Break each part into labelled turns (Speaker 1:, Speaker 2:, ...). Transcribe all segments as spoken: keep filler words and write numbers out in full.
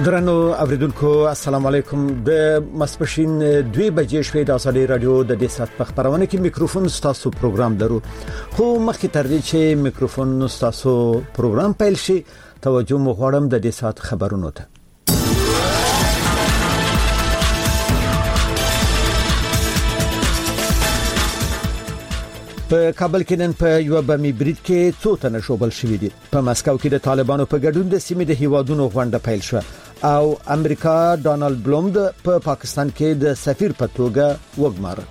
Speaker 1: درنو اوریدونکو السلام علیکم د مسپشین دوی بجې شوې د اسالی رادیو د دې سات په خبرونه کې میکروفون ستاسو پروګرام درو خو مخکې تر دې چې میکروفون ستاسو پروګرام پیل شي توجه مو غواړم د دې سات خبرونو ته په کابل کې نن په یو بمي برید کې څو تنه شوبل شوې دي په مسکو کې د طالبانو په ګډون د سیمې د هیوادونو غونډه پیل شوه او امریکا ډونالد بلوم د په پا پاکستان کې د سفیر په توګه وګمار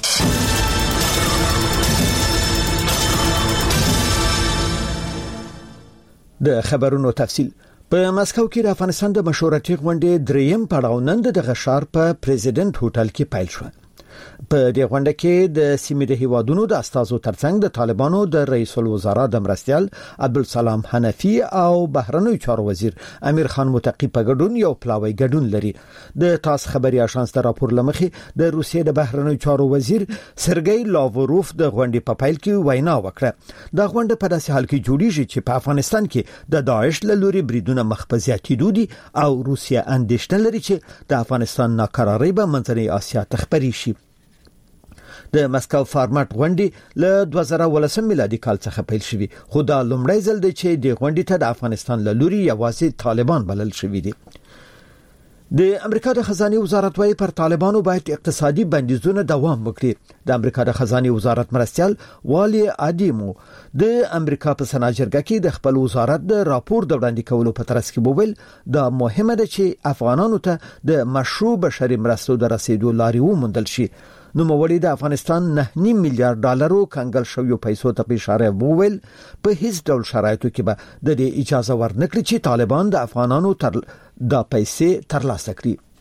Speaker 1: د خبرونو تفصیل په مسکو کې د افغانستان د مشورتي غونډې دریم پړاو نن د غشار په پریزیدنت هوټل کې پیل شو په دې غونډه کې د سیمې د هیوادونو د استازو ترڅنګ د طالبانو د رئیس الوزرا د مرستيال عبدالسلام حنفي او بهرنوي چارو وزیر امیر خان متقی په ګډون یو پلاوی ګډون لري د تاس خبري آژانس د راپور لمخې د روسیې د بهرنوي چارو وزیر سرګئی لاوروف د غونډې په پیل کې وینا وکړه د غونډې په داسې حال کې جوړیږي چې په افغانستان کې د داعش له لوري بریدونه مخفزياتي دودي او روسیا اندېښنه لري چې د افغانستان ناکراري به منځنۍ اسیا تخپري شي د مسکو فارمټ غونډې له دوه زره ولسم میلادي کال څخه پیل شوې خو دا لومړی ځل دی چې د غونډې ته د افغانستان له لوري یوازې طالبان بلل شوي دي د امریکا د خزانه وزارت وايي پر طالبانو باید اقتصادي بندیزونه دوام وکړي د امریکا د خزانه وزارت مرستيال والی ادیمو د امریکا په سناجرګه کې د خپل وزارت د راپور د وړاندې کولو په ترڅ کې بوویل دا مهمه ده چې افغانانو ته د مشروع بشري مرستو د رسیدو لارې وموندل شي نو موړي د افغانستان نه نیم میلیارډ ډالرو کنګل شویو پیسو ته اشاره وویل په هیڅ ډول شرایطو کې به د دې اجازه ورنکړي چې طالبان د افغانانو تر د پیسې ترلاسه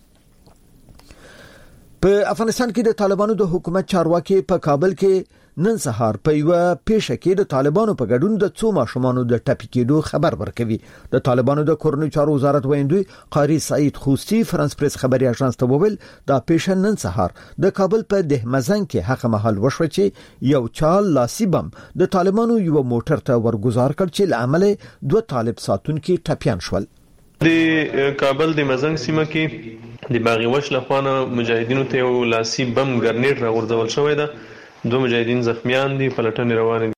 Speaker 1: کړي په افغانستان کې د طالبانو د حکومت چارواکي په کابل کې نن سهار په یو پیښه کې د طالبانو په ګډون د څو ماشومانو د ټپي کېدو خبر ورکوي د طالبانو د کورنۍ چارو وزارت ویندوی قاری سعید خوستی فرانس پریس خبري آژانس ته وویل دا پیښه نن سهار د کابل په دهمزن کې حق محل وشو چې یو چال لاسي بم د طالبانو یو موټر ته ورګزار کړ چې لعمل دوه طالب ساتونکو ټپيان شول
Speaker 2: د کابل د مزنګ سیمه کې د باغی وش لخوانه مجاهدینو ته یو لاسي بم ګرنیټ راغورځول شوی دی دوه مجاهدین زخمیان دي پلټنې روانې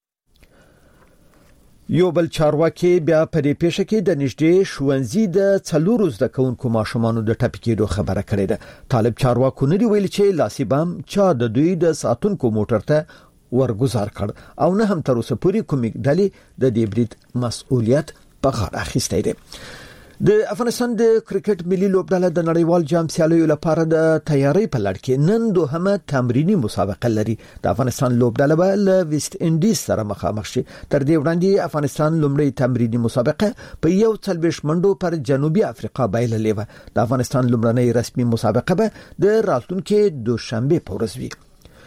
Speaker 1: یو بل چارواکي بیا په دې پیښه کې د نږدې شوونځي د څلورو زده کوونکو ماشومانو د ټپي کېدو خبره کړې ده طالب چارواکو نه دی ویل چې لاسي بم چا د دوی د ساتونکو موټر ته ورګزار کړ او نه هم تر اوسه پورې کومې ډلې د دې برید مسؤلیت په غاړه اخیستی دی د افغانستان د کرکټ ملي لوبډله د نړیوال جام سیالیو لپاره د تیاری په لړ کې نن دوهمه تمرینی مسابقه لري د افغانستان لوبډله به له ویسټ انډیز سره مخامخ شي تر دې وړاندې افغانستان لومړی تمرینی مسابقه په یو څلويښت منډو پر جنوبي افریقا بایللې و د افغانستان لومړنۍ رسمي مسابقه به د راتلونکي دوشنبه په ورځ وي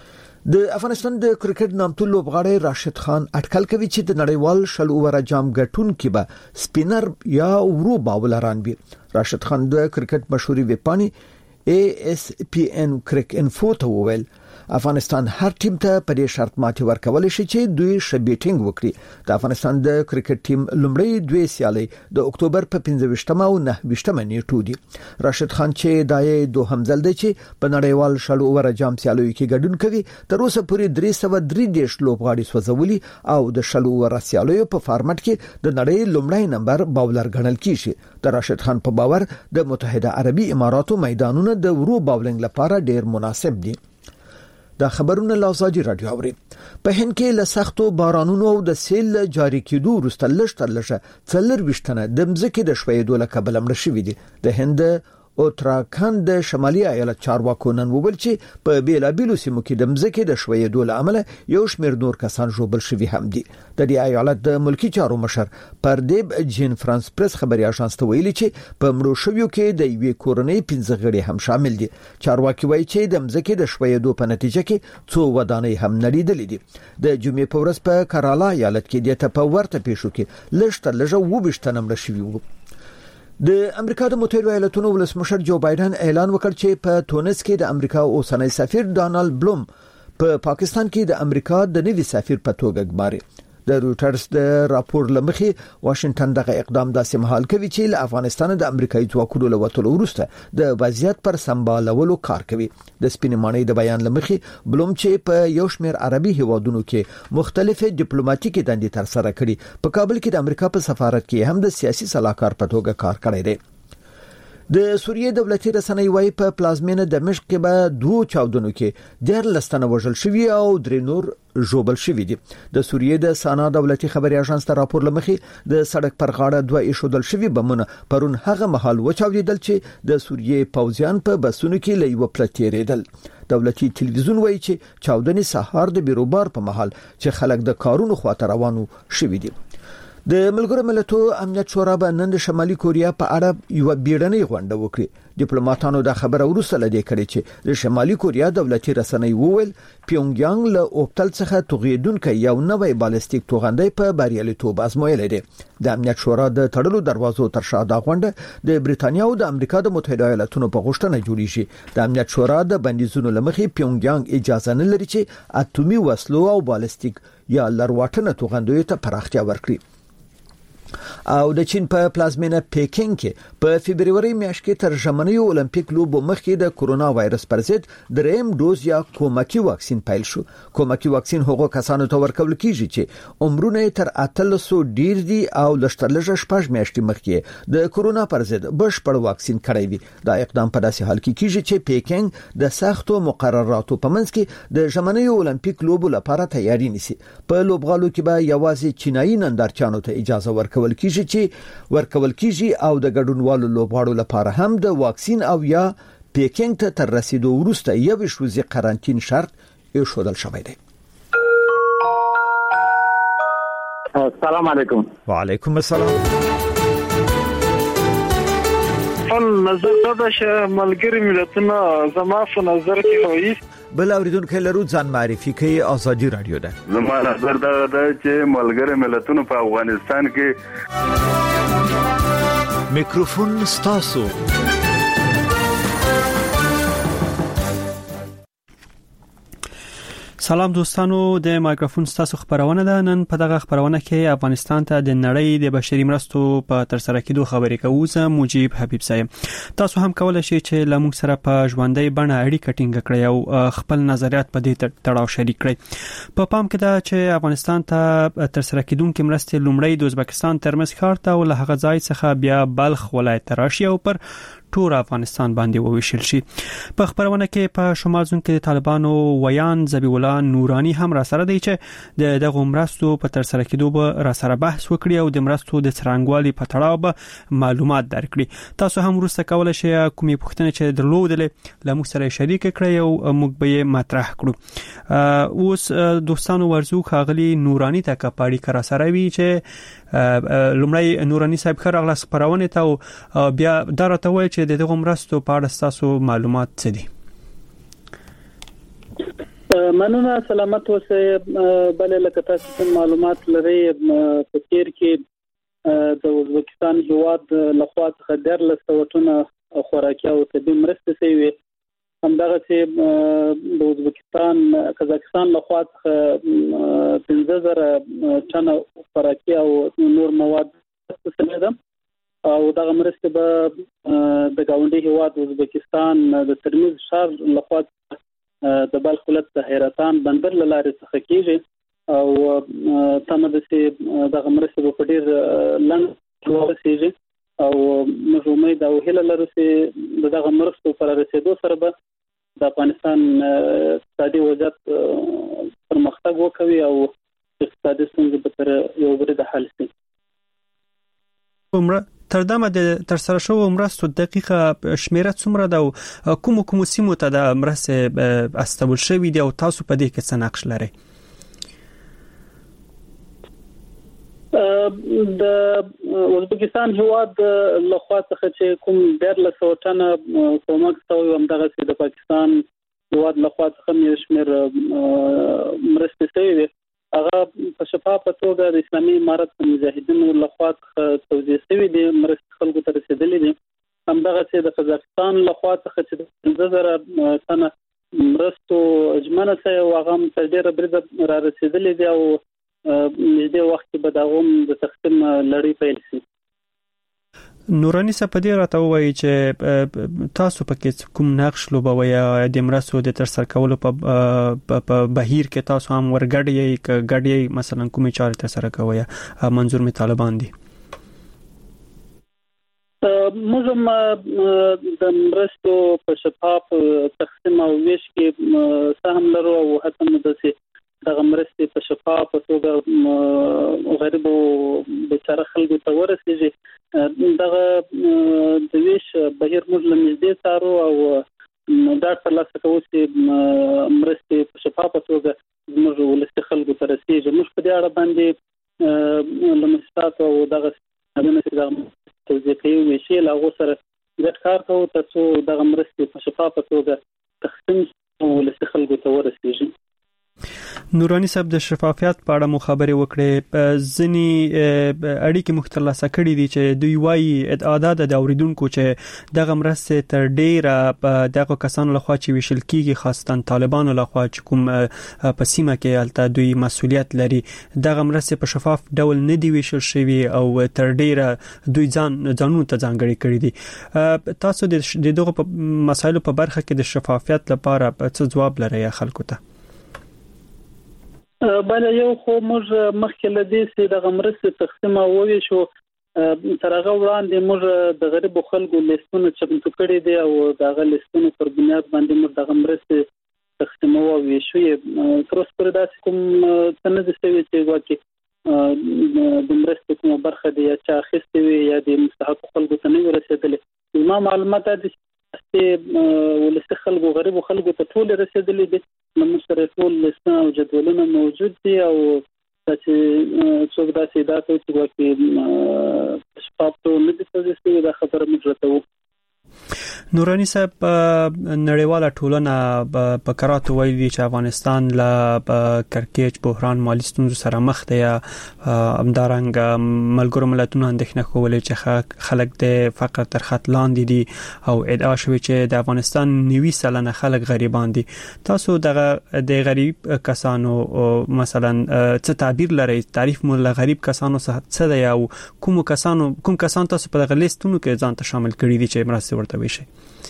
Speaker 1: د افغانستان د کرکټ نامتو لوبغاړی راشد خان اټکل کوي چې د نړیوال شل اوور جام ګټونکي به سپینر یا ورو باولران وي راشد خان د کرکټ مشهوري ویبپاڼې اي اس پي ان کرک انفو ته وویل افغانستان هر ټیم ته په دې شرط ماتې ورکول شي چې دوی شبيټینګ وکړي د افغانستان د کرکټ ټیم لومړی دوی سیالي د اکتوبر په پنځه او نه نیټو دي راشد خان چې دای دوهم ځل دی چې په نړیوال شل اوور جام سیالیو کې ګډون کوي تر اوسه پورې درې سوه درې دیش لوبغاړي سوځولي او د شل اوور سیالیو په فارمټ کې د نړۍ لومړی نمبر باولر ګڼل کیږي د راشد خان په باور د متحده عربي اماراتو میدانونه د ورو باولینګ لپاره ډیر مناسب دي دا خبرونه لازاجی رادیو اوري په هند کې له سختو بارانونو او د سیل جاری کېدو وروسته لږ تر لږه څلور وشتنه د مځکې د شویدو له کبله مړ شوي دي د هند اوتراکند د شمالي ایالت چارواکو نن وویل چې په بیلابیلو سیمو کې د مځکې د شویدو له امله یو شمېر نور کسان ژوبل شوي هم دي د دې ایالت د ملکی چارو مشر پردیب جین فرانس پریس خبري آژانس ته ویلي چې په مړو شویو کې د یوې کورنۍ پنځه غړي هم شامل دي چارواکي وایي چې د مځکې د شویدو په نتیجه کې څو ودانۍ هم نړیدلې دي د جمعې په ورځ په کرالا ایالت کې د په ورته پیښو کې لږ تر لږه وبشتنه مړ شوي وو د امریکا د متحده ایالاتونو ولسمشر جو بایدن اعلان وکړ چې په تونس کې د امریکا اوسنۍ سفیر ډونالد بلوم په پا پاکستان کې د امریکا د نوي سفیر په توګه ګماري د رويټرز د راپور لمخې واشنگټن دغه اقدام داسې مهال کوي چې له افغانستان د امریکایي ځواکونو له وټولو وروسته د وضعیت پر سمبالولو کار کوي. د سپینمانۍ د بیان لمخې بلوم چې په یو شمېر عربي هیوادونو کې مختلفه ډیپلوماټیکي دندې تر سره کړي. په کابل کې د امریکا په سفارت کې هم د سیاسي صلاحکار په توګه کار کړی دی. د سوریې دولتي رسنۍ وايي په پلازمینه دمشق کې به دوه چاودنو کې ډېر لستنه وژل شوی او درې نور ژوبل شوی دي. د سوریې د سانا دولتي خبري اژانس ته راپور لمخې د سړک پر غاړه دوه ایښودل شوی بمونه پرون هغه مهال وچاودیدل چې د سوریې پوځیان په بسونو کې له یو پلتیریدل. دولتي ټلویزیون وايي چې چاودنې سهار د بیروبار په مهال چې خلک د کارونو خواته روانو شوی دي. د ملګرو ملتونو امنیت شورا به نن د شمالي کوریا په اړه یو بیړنۍ غونډه وکړي. ډیپلوماټانو دا خبره وروسته لدې کړې چې د شمالي کوریا دولتي رسنۍ وویل پیونګیانګ له اوپتل څخه توغیدونکو یو نوې بالستیک توغندۍ په بریالیتوب ازمویل دي. د امنیت شورا د تړلو دروازو تر شا دا غونډه د بریتانیا او د امریکا د متحده ایالاتونو په غوښتنه جوړیږي. د امنیت شورا د بندیزونو لمخې پیونګیانګ اجازه نه لري چې اټومي وسلو او بالستیک یا لرواټنه توغندۍ ته پراختیا ورکړي. او د چین په پلازمینه پیکینګ کې په فبرवरी میاشت کې تر ژمنۍ اولمپیک لوبو مخکې د کورونا وایرس پر ضد دریم دوز یا کومکی واکسین پیل شو. کومکی واکسین هغو کسانو ته ورکول کیږي چې عمرونه تر اتلسو ډیر دي او لشترلږه شپږ میاشتې مخکې د کورونا پر ضد بشپړ واکسین کړی وي. دا اقدام په داسې حال کې کیږي چې پیکینګ د سختو مقرراتو په منځ کې د ژمنۍ اولمپیک لوبو لپاره تیاری نیسي. په لوبغالو کې به یوازې چینایي نندارچیانو ته اجازه ورکول ورکول کیږي چې ورکول کیږي او د ګډونوالو لوبغاړو لپاره هم د واکسین او یا پیکینګ ته تر رسیدو وروسته یو شوزي قرنټین شرط ایښودل شوی دی.
Speaker 3: السلام علیکم.
Speaker 1: وعلیکم السلام.
Speaker 4: خپل نظر دا چې ملګری ملتونه زما په نظر کې وایي
Speaker 1: بل اوریدونکو لرو ځان معرفي کوي. ازادي رادیو ده.
Speaker 3: زما نظر دا ده چې ملګری ملتونه په افغانستان کې
Speaker 1: میکروفون ستاسو.
Speaker 5: سلام دوستانو، د مایکروفون ستاسو خبرونه ده. نن په دغه خبرونه کې افغانستان ته د نړۍ د بشري مرستو په تر سره کېدو خبرې کوو. زه مجيب حبیب صاحب. تاسو هم کولای شئ چې له موږ سره په ژوندۍ بڼه اړیکه ټینګه کړئ او خپل نظریات په دې تړاو شریک کړئ. په پام کې ده چې افغانستان ته تر سره کېدونکې مرستې لومړی د ازبکستان ترمز ښار ته او له هغه ځای څخه بیا بلخ ولایت ته راشي او پر ټول افغانستان باندې وویشل شي. په خبرونه کې په شمال زون کې د طالبانو ویان ذبیح الله نورانی هم را سره دی چې د دغه مرستو په تر سره کېدو به را سره بحث وکړي او د مرستو د څرنګوالي په تړاو به معلومات درکړي. تاسو هم وروسته کولای شئ کومې پوښتنې چې درلودلې له موږ سره شریک کړئ او موږ به یې مطرح کړو. اوس دوستانو ورزو خاغلی نورانی ته کپاړي کرا سره وی چې لومړی نورانی صاحب خراغله خبرونه ته بیا درته وایي چې د دغه مرستو په اړه تاسو معلومات څه دي؟
Speaker 6: مننه، سلامت اوسئ. بل لکه تاسو معلومات لرئ په تیر کې د ازبکستان هیواد لخوا څخه ډېر لسوټونه خوراکي او طبي مرستې شوي. همدغه چې د ازبکستان قزاقستان لخوا څخه پنځه زره ټنه خوراکي او نور مواد شوي ده او دغه مرستې به د گاونډي هیواد ازبکستان د ترمز ښار لخوا د بلخ ولایت د حیرتان بندر لارې څخه کیږي او تمه ده چې دغه مرستې په ډیر لنډ ورسیږي او موږ امید او هیله لرو چې دغه مرستو پر رسیدو سره به د افغانستان اقتصادي وضعیت پرمختګ وکړي او اقتصادي ستونزې به تر یو بریده حل شي.
Speaker 5: عمره تر دمه د تر سره شو مرستو دقیقه شمیره څومره ده او کوم کوم سیمو ته د مرستې استول شوی دی او تاسو په دې کې څه نقش لرئ؟
Speaker 6: د ازبکستان هیواد لخوا څخه چې کوم ډېر له سوټنه کومک شوی هم دغه چې د پاکستان هیواد لخوا څخه مې شمیر مرستې شوی دی هغه په شفافه توګه د اسلامي امارت مجاهدینو لخوا توزیع شوی دی. مرستې خلکو ته رسیدلې دي. همدغه چې د قزاقستان لخوا څخه چې پنځه زره ټنه مرستو ژمنه شوې وه هغه هم تر ډېره بریده را رسیدلې دي او نږدې وخت کې به دا هم د تقسیم لړۍ پیل شي.
Speaker 5: نورانی سپدی راته وایي چې تاسو پکې کوم نقش لوبوي یا د مرستو د تر سره کولو په بهیر کې تاسو هم ورګډي ک ګډي مثلا کومې چارې تر سره کوي منظور می طالبان دي؟
Speaker 6: موږ هم د مرستو په شفاف تقسیم او ویش کې سهم لرو او حتی موږ د دغه مرستې په شفاف توګه غریبو بیچاره خلکو ته ورسیږي. دغه د ویش بهیر موږ له نږدې څارو او دا ترلاسه کوو چې مرستې په شفاف توګه زموږ ولسي خلکو ته رسیږي. موږ په دې اړه باندې له مؤسساتو او دغه دغه توضیح کوي ویشي له هغو سره ګډ کار کوو تر څو دغه مرستې په شفاف توګه تقسیم او ولسي خلکو ته ورسیږي.
Speaker 5: نورانی صاحب د شفافیت په اړه مو خبرې وکړې. ځنی اړیکې مختلفه کړې دي چې دوی وايي ادعا ده د اوریدونکو چې دغه مرستې تر ډیره دغه کسانو لخوا چې ویشل کیږي خاصتا طالبانو لخوا چې کوم په سیمه کې البته دوی مسولیت لري دغه مرستې په شفاف ډول نه دی ویشل شوی او تر ډیره دوی ځان ځانونو ته ځانګړي کړی دي. تاسو د دغه مسایلو په برخه کې د شفافیت لپاره څه جواب لرئ خلکو ته؟
Speaker 6: بله یو خو موږ مخکې له دې چې دغه مرستې تقسیم او وویشو تر هغه وړاندې موږ د غریبو خلکو لیستونه چمتو کړي دي او دغه لیستونو پر بنیاد باندې موږ دغه مرستې تقسیم او وویشو. تر اوسه پورې داسې کوم څه نه دي شوي چې ګواکې د مرستې کومه برخه دی یا چا اخیستې وي یا د مستحقو خلکو ته نه وي رسېدلې. زما معلومات دا دي چې ولسي خلکو غریبو خلکو ته ټول رسېدلې دي. موږ سره ټول لیستونه او جدولونه موجود دي او چې څوک داسې ادعا کوي چې واکې شفاف ټول نه دي توضیح شوي دا خبره موږ راته وکړو.
Speaker 5: نورانی صاحب نړیواله ټولنه په کراتو ویلي چې افغانستان له کرکېچ بحران مالي ستونزو سره مخ دی. همدارنګه ملګرو ملتونو اندېښنه کولې چې خلک د فقر تر خط لاندې دي او ادعا شوی چې د افغانستان نوي سلنه خلک غریبان دي. تاسو دغه د غریب کسانو مثلا څه تعبیر لرئ؟ تعریف مو له غریب کسانو څه دی او کوم کسانو کوم کسان تاسو په دغه لیستونو کې ځان ته شامل کړی دي چې مرسته ورته وشي؟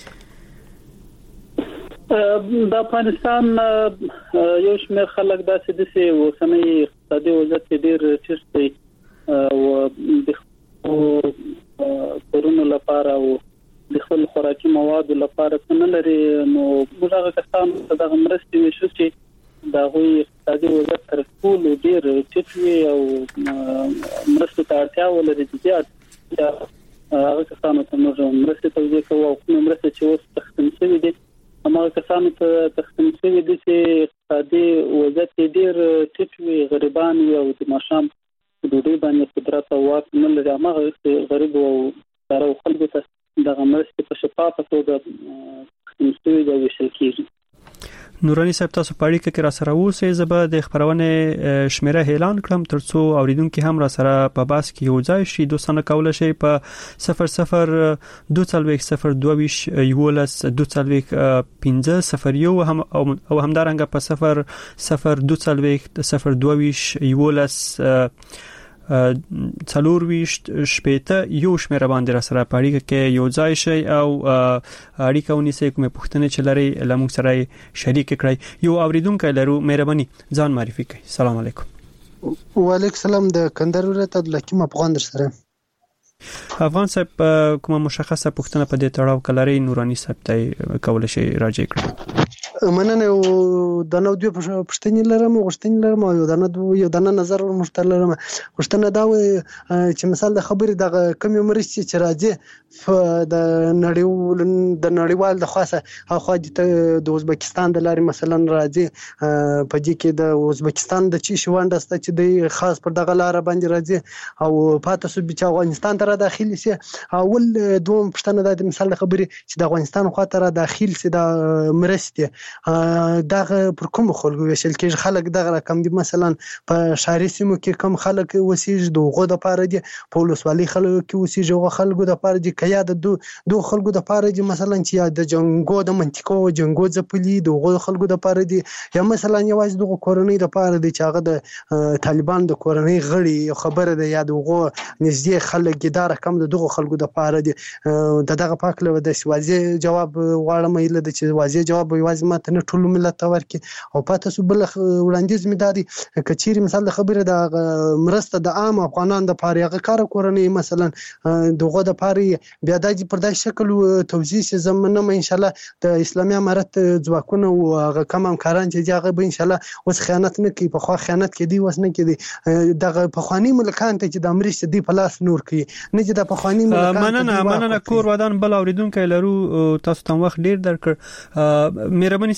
Speaker 6: د افغانستان یو شمېر خلک داسې دي چې اوسنی اقتصادي وضعیت ډېر ټیټ دی او د خپلو کورونو لپاره او د خپل خوراکي موادو لپاره څه نه لري. نو موږ هغه کسانو ته دغه مرستې ویشو چې د هغوی اقتصادي وضعیت تر ټولو ډېر ټیټ وي او مرستو ته اړتیا ولري. د دې اړتیا هغه کسانو ته موږ مرستې توضیح کوو او کومې مرستې چې اوس تقسیم شوي دي هماغه کسانو ته تقسیم شوي دي چې اقتصادي وضعیت ډېر ټیټ وي، غریبان وي او د ماښام ډوډۍ باندې قدرت او واک نه لري. هماغه غریبو او سارو خلکو ته دغه مرستې په شفافه توګه تقسیم شوي دي او ویشل کېږي.
Speaker 5: نورانی صاحب تاسو په اړیکه کې را سره اوسئ. زه به د خبرونې شمیره اعلان کړم ترڅو اوریدونکو هم را سره په باس کې یو ځای شي. دوستانه کولای شي په صفر صفر دوه څلوېښت صفر دوه ویشت یولس دوه څلوېښت پنځه صفر یو هم او همدارنګه په صفر صفر دوه څلوېښت صفر دوه ویشت یولس څلور ویشت شپېته یو شمیره باندې را سره په اړیکه کې یو ځای شي او اړیکه ونیسئ. کومې پوښتنې چې لرئ له موږ سره شریک کړئ. یو اوریدونکی لرو، مهرباني ځان معرفي کړئ. السلام علیکم.
Speaker 7: وعلیکم السلام. د کندهار ولایت عبدالحکیم افغان در سره.
Speaker 5: افغان صاحب کومه مشخصه پوښتنه په دې تړاو کې لرئ؟ نورانی صاحب ته کولای شي راجع کړئ.
Speaker 7: مننه. یو دانه دوه پوښتنې لرم غوښتنې لرم او یو دانه یو دانه نظر ورمشته لرم. غوښتنه دا وي چې مثال د خبرې د کمی مرستې چې راځي د نړیوال د نړیوال د خاصه هغه د ازبکستان د لارې مثلا راځي په دې کې د ازبکستان د چی شوانده است چې د خاص پر دغه لار باندې راځي او پاتې سو چې افغانستان ته را داخلي سي. اول دوم پښتنه د مثال د خبرې چې د افغانستان خواته را داخل سي د مرستې دغه پر کوم خلکو ویشل کېږي خلک دغه رقم دي مثلا په شهري سیمو کې کم خلک وسیږي دغه د پاره دي په ولسوالۍ خلکو کې وسیږي هغه خلکو د پاره دي کیا د دوه خلکو د پاره دي مثلا چې د جنگو د منطقو جنگو ځپلي دغه خلکو د پاره دي یا مثلا یوازې دغه کورنۍ د پاره دي چې هغه د طالبان د کورنۍ غړي خبره ده یا دغه نږدې خلک د رقم د دغه خلکو د پاره دي د دغه پاک له د واضح جواب غواړم ایله د چې واضح جواب یوازې ماته نه ټول ملت ورکي او پاتې سو بل وړاندیز مداري کچيري مثال د خبره د مرسته د عام افغانان د پاره هغه کار کورنۍ مثلا دغه د پاره بیا د پردای شکل توزیع زمونه ان شاء الله د اسلامي امارت ځواکونه او هغه کم همکاران چې هغه به ان شاء الله اوس خیانت نه کوي په خو خیانت کې دی وس نه کوي دغه په خواني ملکان ته چې د امریکا دی په لاس نور کوي نه چې د په خواني ملکان
Speaker 5: مننه مننه کور ودان بل اوریدونکو لرو تاسو ته وخت ډیر درکړ مهرباني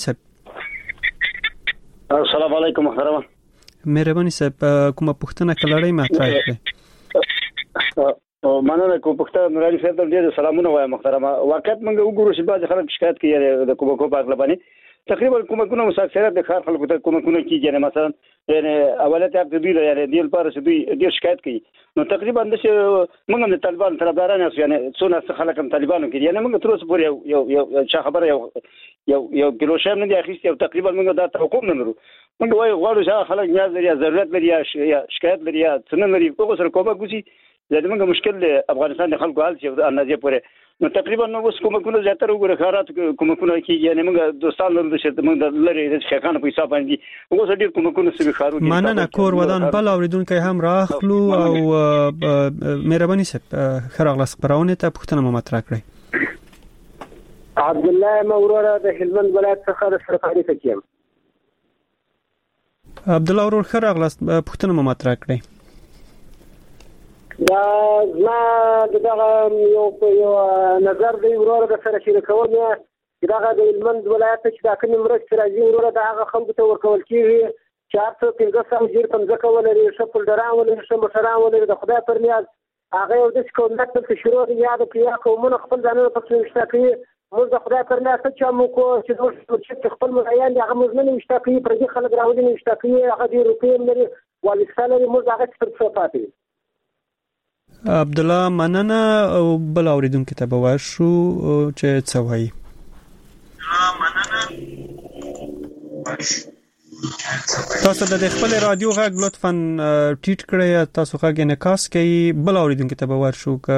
Speaker 5: صاحب
Speaker 8: السلام علیکم محترم
Speaker 5: مهرباني صاحب کومه پوښتنه کلړی مطرح کړئ
Speaker 8: مننه کوم پښتون نورالي صاحب ته ډیر سلامونه وایم محترم واقعیت موږ وګورو چې بعض خلک شکایت کوي د کومه په اړه باندې تقریبا کومه مسافرت د خار خلکو ته کومه کومه کیږي یعنی مثلا یعنی اولته اپ دوی یعنی دیل پر دوی ډیر شکایت کوي نو تقریبا د موږ هم د طالبان طرفداران یو یعنی څونه خلک هم طالبانو کې یعنی موږ تر اوسه پورې یو یو چا خبره یو یو یو کیلو شام نه دی اخیست یو تقریبا موږ دا توقع نه لرو موږ وایو غواړو چې خلک نیاز لري ضرورت لري یا شکایت لري یا څنګه لري په سره کومه کوشي زموږ مشکل افغانستان د خلکو حال چې اندازې پورې نو تقریبا نو اوس کومه کومه زیاتره وګړي خارات کومه کومه کې یعنی موږ دوستان لرو چې موږ لري د شیخانو په حساب باندې اوس ډیر کومه کومه سوي خارو
Speaker 5: دي مننه کور ودان بل اوریدونکو هم راخلو او مهرباني صاحب خراغلاس خبرونه ته پښتنه مطرح کړئ
Speaker 9: عبد الله مورور د هلمند ولایت څخه د سرکاري تکیم
Speaker 5: عبد الله ورور خراغلاس پښتنه مطرح کړئ
Speaker 9: دا زما دغه یو یو نظر دی ورور د سره شریکول چې دغه د هلمند ولایت چې دا کوم مرسته راځي ورور د هغه خلکو ته ورکول کیږي چې هر څو پنځه سم جیر پنځه کول لري شپل درام ولري شم شرام ولري د خدای پر نیاز هغه یو د کومت په شروع یاد کړیا کومه خپل ځانونه په څیر کوي موږ د خدای پر نیاز چې مو کو چې د خپل مرایان هغه موږ نه مشتاقي پر دې خلک راوړي مشتاقي هغه د روپیم لري والکسل لري موږ هغه څه څه پاتې
Speaker 5: عبد الله مننه او بل اوریدونکو ته به ورشو چې څه وایي تاسو د خپل رادیو غږ لطفاً ټیټ کړئ تاسو غږ انعکاس کوي بل اوریدونکو ته به ورشو ک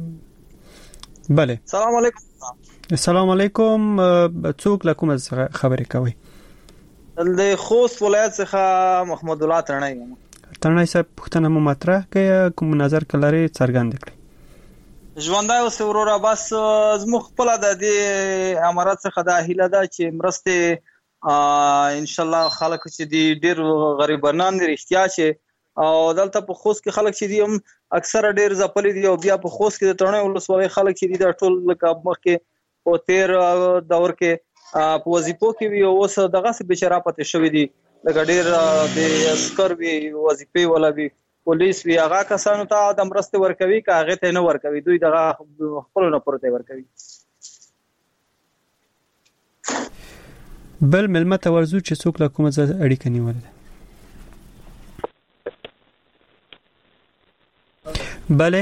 Speaker 5: بله
Speaker 10: السلام علیکم
Speaker 5: السلام علیکم څوک لکم خبرې کوي
Speaker 10: د خوست ولایت څخه محمد الله ترنی
Speaker 5: ترنی صاحب پښتنه مو مطرح کړئ کوم نظر کلري څرګند کړئ
Speaker 10: ژوندای اوس وروره بس زموږ خپل د دې امارات څخه د هیله ده چې مرسته ان شاء الله خلک چې دي ډیر غریبانان دي رښتیا چې او دلته په خوست کې خلک چې دي هم اکثره ډیر ځپلي دي او بیا په خوست کې د ترنی ولسوالۍ خلک چې دي د ټول لکه مخکې په تیر دور کې په وظیفو کې وي اوس دغه څه بشرا پته شوې دي لکه ډیر د عسكر وی وظیفې ولا وی پولیس وی هغه کسانو ته د مرسته ورکوي که هغه ته نه ورکوي دوی دغه خپل نه پرته ورکوي
Speaker 5: بل ملمت ورزو چې څوک له کومه اړیکه نیولې بله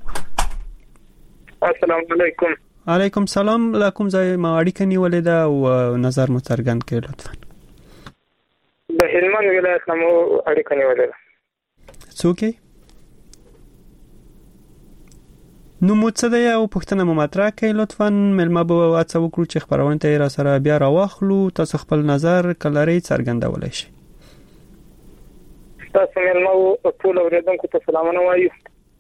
Speaker 4: السلام علیکم
Speaker 5: علیکم سلام لکم ځای ما اړیکه نیولې ده او نظر مو څرګند کړئ لطفا
Speaker 4: د هلمند ولایت نمو اړیکه نیولې ده
Speaker 5: څوک نو مو څه دی او پښتنه مو مطرح کړئ لطفا ملما به هڅه وکړو چې خبرونه ته را سره بیا راواخلو تاسو خپل نظر کلري څرګندولای شئ
Speaker 4: تاسو ملما ټول اوریدونکو ته سلامونه وایو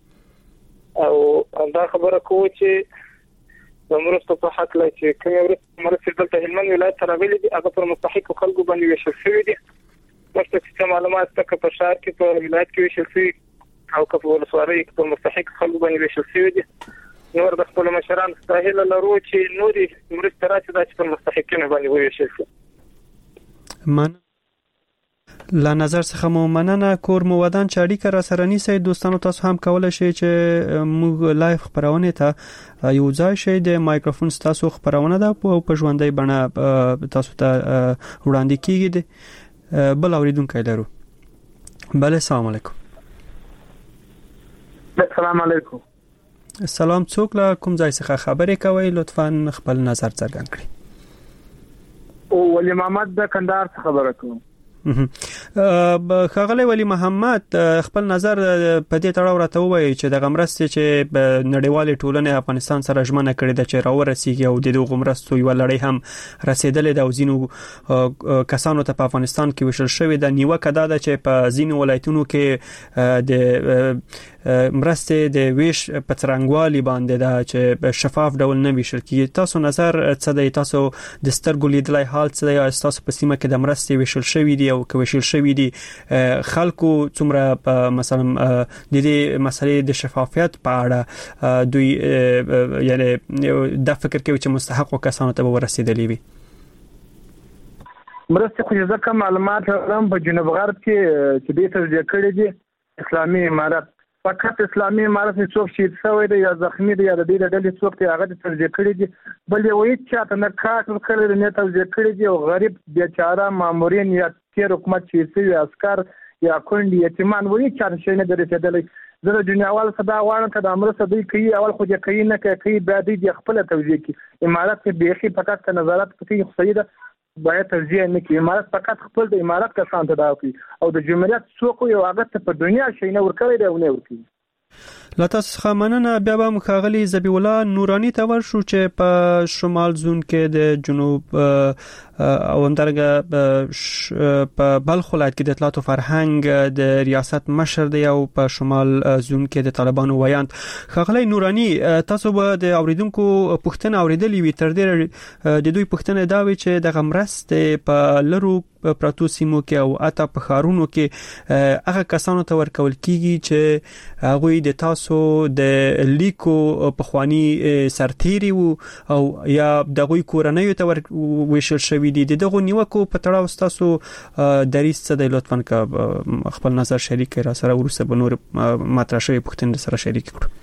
Speaker 4: او دا خبره کوو چې د مرستو په حق لای چې کوم مرستې دلته هلمند ولایت ته راغلي دي هغه پر مستحق خلکو باندې ویشل شوي دي مخکې چې معلومات تک په شهر کې په ولایت کې ویشل شوي او که په ولسوالۍ کې په مستحق خلکو باندې ویشل شوي دي نور د خپل مشران ستاهله لرو چې نوري مرستې راځي چې په مستحقینو باندې ویشل شي
Speaker 5: من لا نظر څخه مو مننه. کور مو ودان چې اړیکه را سره نیسئ. دوستانو تاسو هم کولای شئ چې موږ لایف خبرونه ته یو ځای شئ. د مایکروفون تاسو خبرونه ده په ژوندۍ بڼه تاسو ته وړاندې کیږي. بل اوریدونکو لرو. بله السلام علیکم.
Speaker 4: السلام علیکم.
Speaker 5: سلام. څوک له کوم ځای څخه خبرې کوي؟ لطفا خپل نظر څرګند کړئ.
Speaker 4: او ولی محمد د کندهار څخه خبره کوم.
Speaker 5: خغلی ولی محمد خپل نظر په دې تړاو راته وایي چې د غمرستې چې نړیوالې ټولنې افغانستان سره ژمنه کړې ده چې راورسیږي او د دغه غمرستو یو لړۍ هم رسیدلې ده او ځینو کسانو ته په افغانستان کې وشل شوې ده. نیوکه دا ده چې په ځینو ولایتونو کې د مرستې د ویش په څرنګوالي باندې ده چې شفاف ډول نه ویشل کیږي. تاسو نظر څه دی؟ تاسو د سترګو لیدلای حال څه دی؟ تاسو په سیمه کې د مرستې ویشل شوې دي او که ویشل شوې دي خلکو څومره مثلا د دې مسلې د شفافیت په اړه دوی یعنی د فکر کوي چې مستحق کسانو ته ورسېدلې وي؟
Speaker 4: مرستې خو ځکه معلومات هم په جنوب غرب کې چې دې توجیه کړې دي اسلامي امارت فقط اسلامي امارت څوک شهید شوی دی یا زخمی دی یا د دې ډلې څوک دی هغه توجیه کړې دي. بل یو هیڅ چاته نه کاټ ورکړل نه توجیه کړې دي او غریب بیچاره مامورین یا تیر حکومت چې سوي عسكر یا کونډي یتیمان وایي چې شي نه درېدلې. زه د دنیاوال صدا غواړم چې د امر صدې کوي اول خو دې کوي نه کوي بعد دې خپل توجیه کوي. امارت کې بيخي فقط نظارت کوي خو سیده باید توجیه نه کوي. امارت فقط خپل د امارت کسان ته دا کوي او د جمهوریت څوک یو هغه ته په دنیا شي نه ورکړي دی او نه ورکړي.
Speaker 5: لا تاسو خمننه بیا به مخاغلی زبی الله نورانی ته ورشو چې په شمال زون کې د جنوب او همدارنګه په بلخ ولایت کې د اطلاعات او فرهنګ د ریاست مشر دی او په شمال زون کې د طالبانو ویاند. خاغلی نورانی تاسو به د اوریدونکو پوښتنه اوریدلې وي. تر دې د دوی پوښتنه دا وي چې د غمرستې په لرو پراتو سیمو کې او اته په خارونو کې هغه کسانو ته ورکول کیږي چې هغه د تاسو د لیکو په خواني سرتيري او یا دغه کورنۍ ته وشل شوی دي. دغه نیوکو په تړاو تاسو دریس څه دی؟ لطفا که خپل نظر شریک را سره ورسره به نور مطرح شوی پوښتنه سره شریک کړو.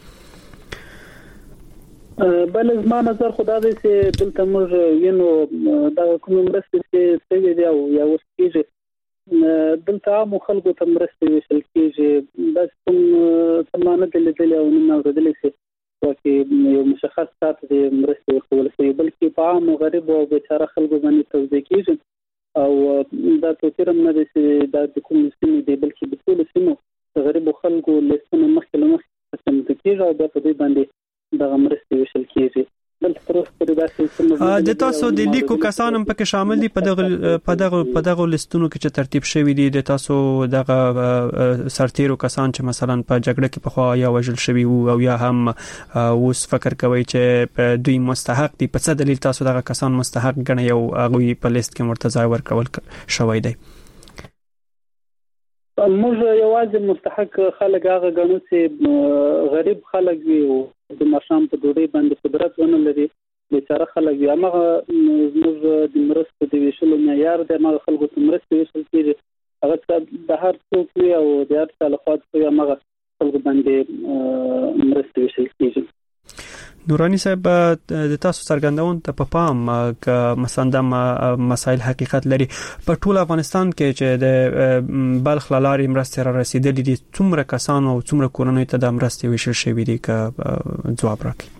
Speaker 6: بل زما نظر خدا دې چې دلته موږ وینو دا کوم مرستې چې سوي دي او یا اوس کېږي دلته عام خلکو ته مرستې وشل کېږي. دا کوم سمانه د لیدل او نه اوریدل شي چې یو مشخص سات د مرستې ورکول شي بلکې په عام غریب او بیچاره خلکو باندې توزیع کېږي او دا توپیر هم نه دی چې دا د کوم سیمې دی بلکې د ټول سیمو غریب خلکو لسنه مخکې له مخکې څنګه کېږي او دا په دې باندې دغه مرستې وشل کېږي.
Speaker 5: د تاسو د لیکو کسان هم پکې شامل دي په دغه په دغه په دغه لیستونو کې چې ترتیب شوی دي. د تاسو دغه سرتیرو کسان چې مثلا په جګړه کې په خوا یا وژل شوی او یا هم اوس فکر کوي چې دوی مستحق دي، په څه دلیل تاسو دغه کسان مستحق ګڼئ او هغه په لیست کې مرتضی ورکول شوی دی؟
Speaker 6: موږ یوازې مستحق خلک هغه ګڼو چې غریب خلک وي او د ماشام په ډوډۍ باندې قدرت ونه لري، بیچاره خلک وي. هغه موږ د مرستو د ویشلو معیار د هغه خلکو ته مرستې ویشل کېږي، هغه د هر څوک وي او د هر چا لخوا چې هغه خلکو باندې مرستې ویشل کېږي.
Speaker 5: نورانی صاحب د تاسو څرګندون ته په پام ک مثلا د مسایل حقیقت لري په ټول افغانستان کې چې د بلخ لاري مرستې را رسیدلې دي، څومره کسان او څومره کورنۍ ته د مرستې ویشل شوی دي؟ ک جواب راکړئ.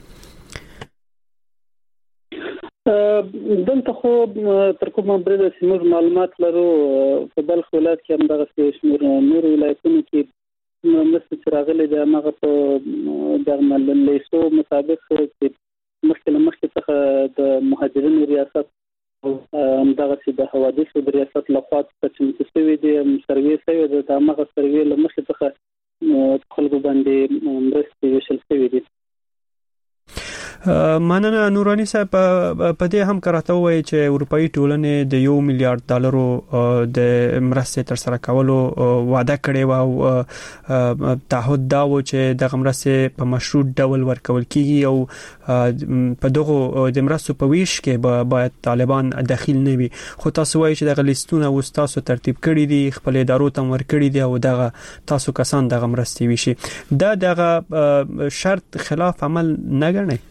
Speaker 6: دلته خو تر کومه برده سیمه معلومات لرو په بلخ ولایت کې هم دغه شمیر نور ولایتونو کې مست چراغله د هغه په دغه لیسو مطابق چې مخکې مخکې څخه د مهاجرینو ریاست او دغه چې د حوادث د ریاست لخوا چې مستوي دي سروي سوي د هغه سروي لمخې څخه خلکو باندې مرستې وشل شوی دي.
Speaker 5: مننه نورانی صاحب په دې هم کراته وایي چې اروپאי ټولنې د یو میلیارډ ډالرو د مرستې تر سره کولو وعده کړې و او تعهد دا و چې د مرستې په مشروط ډول ورکول کیږي او په دغه د مرستو په ویش کې باید طالبان داخل نه وي. خو تاسو وایي چې د غلیستونه او تاسو ترتیب کړی دي، خپل ادارو ته ور کړی دي او دغه تاسو کسان دغه مرستې ویشي. دا دغه شرط خلاف عمل نه ګڼي؟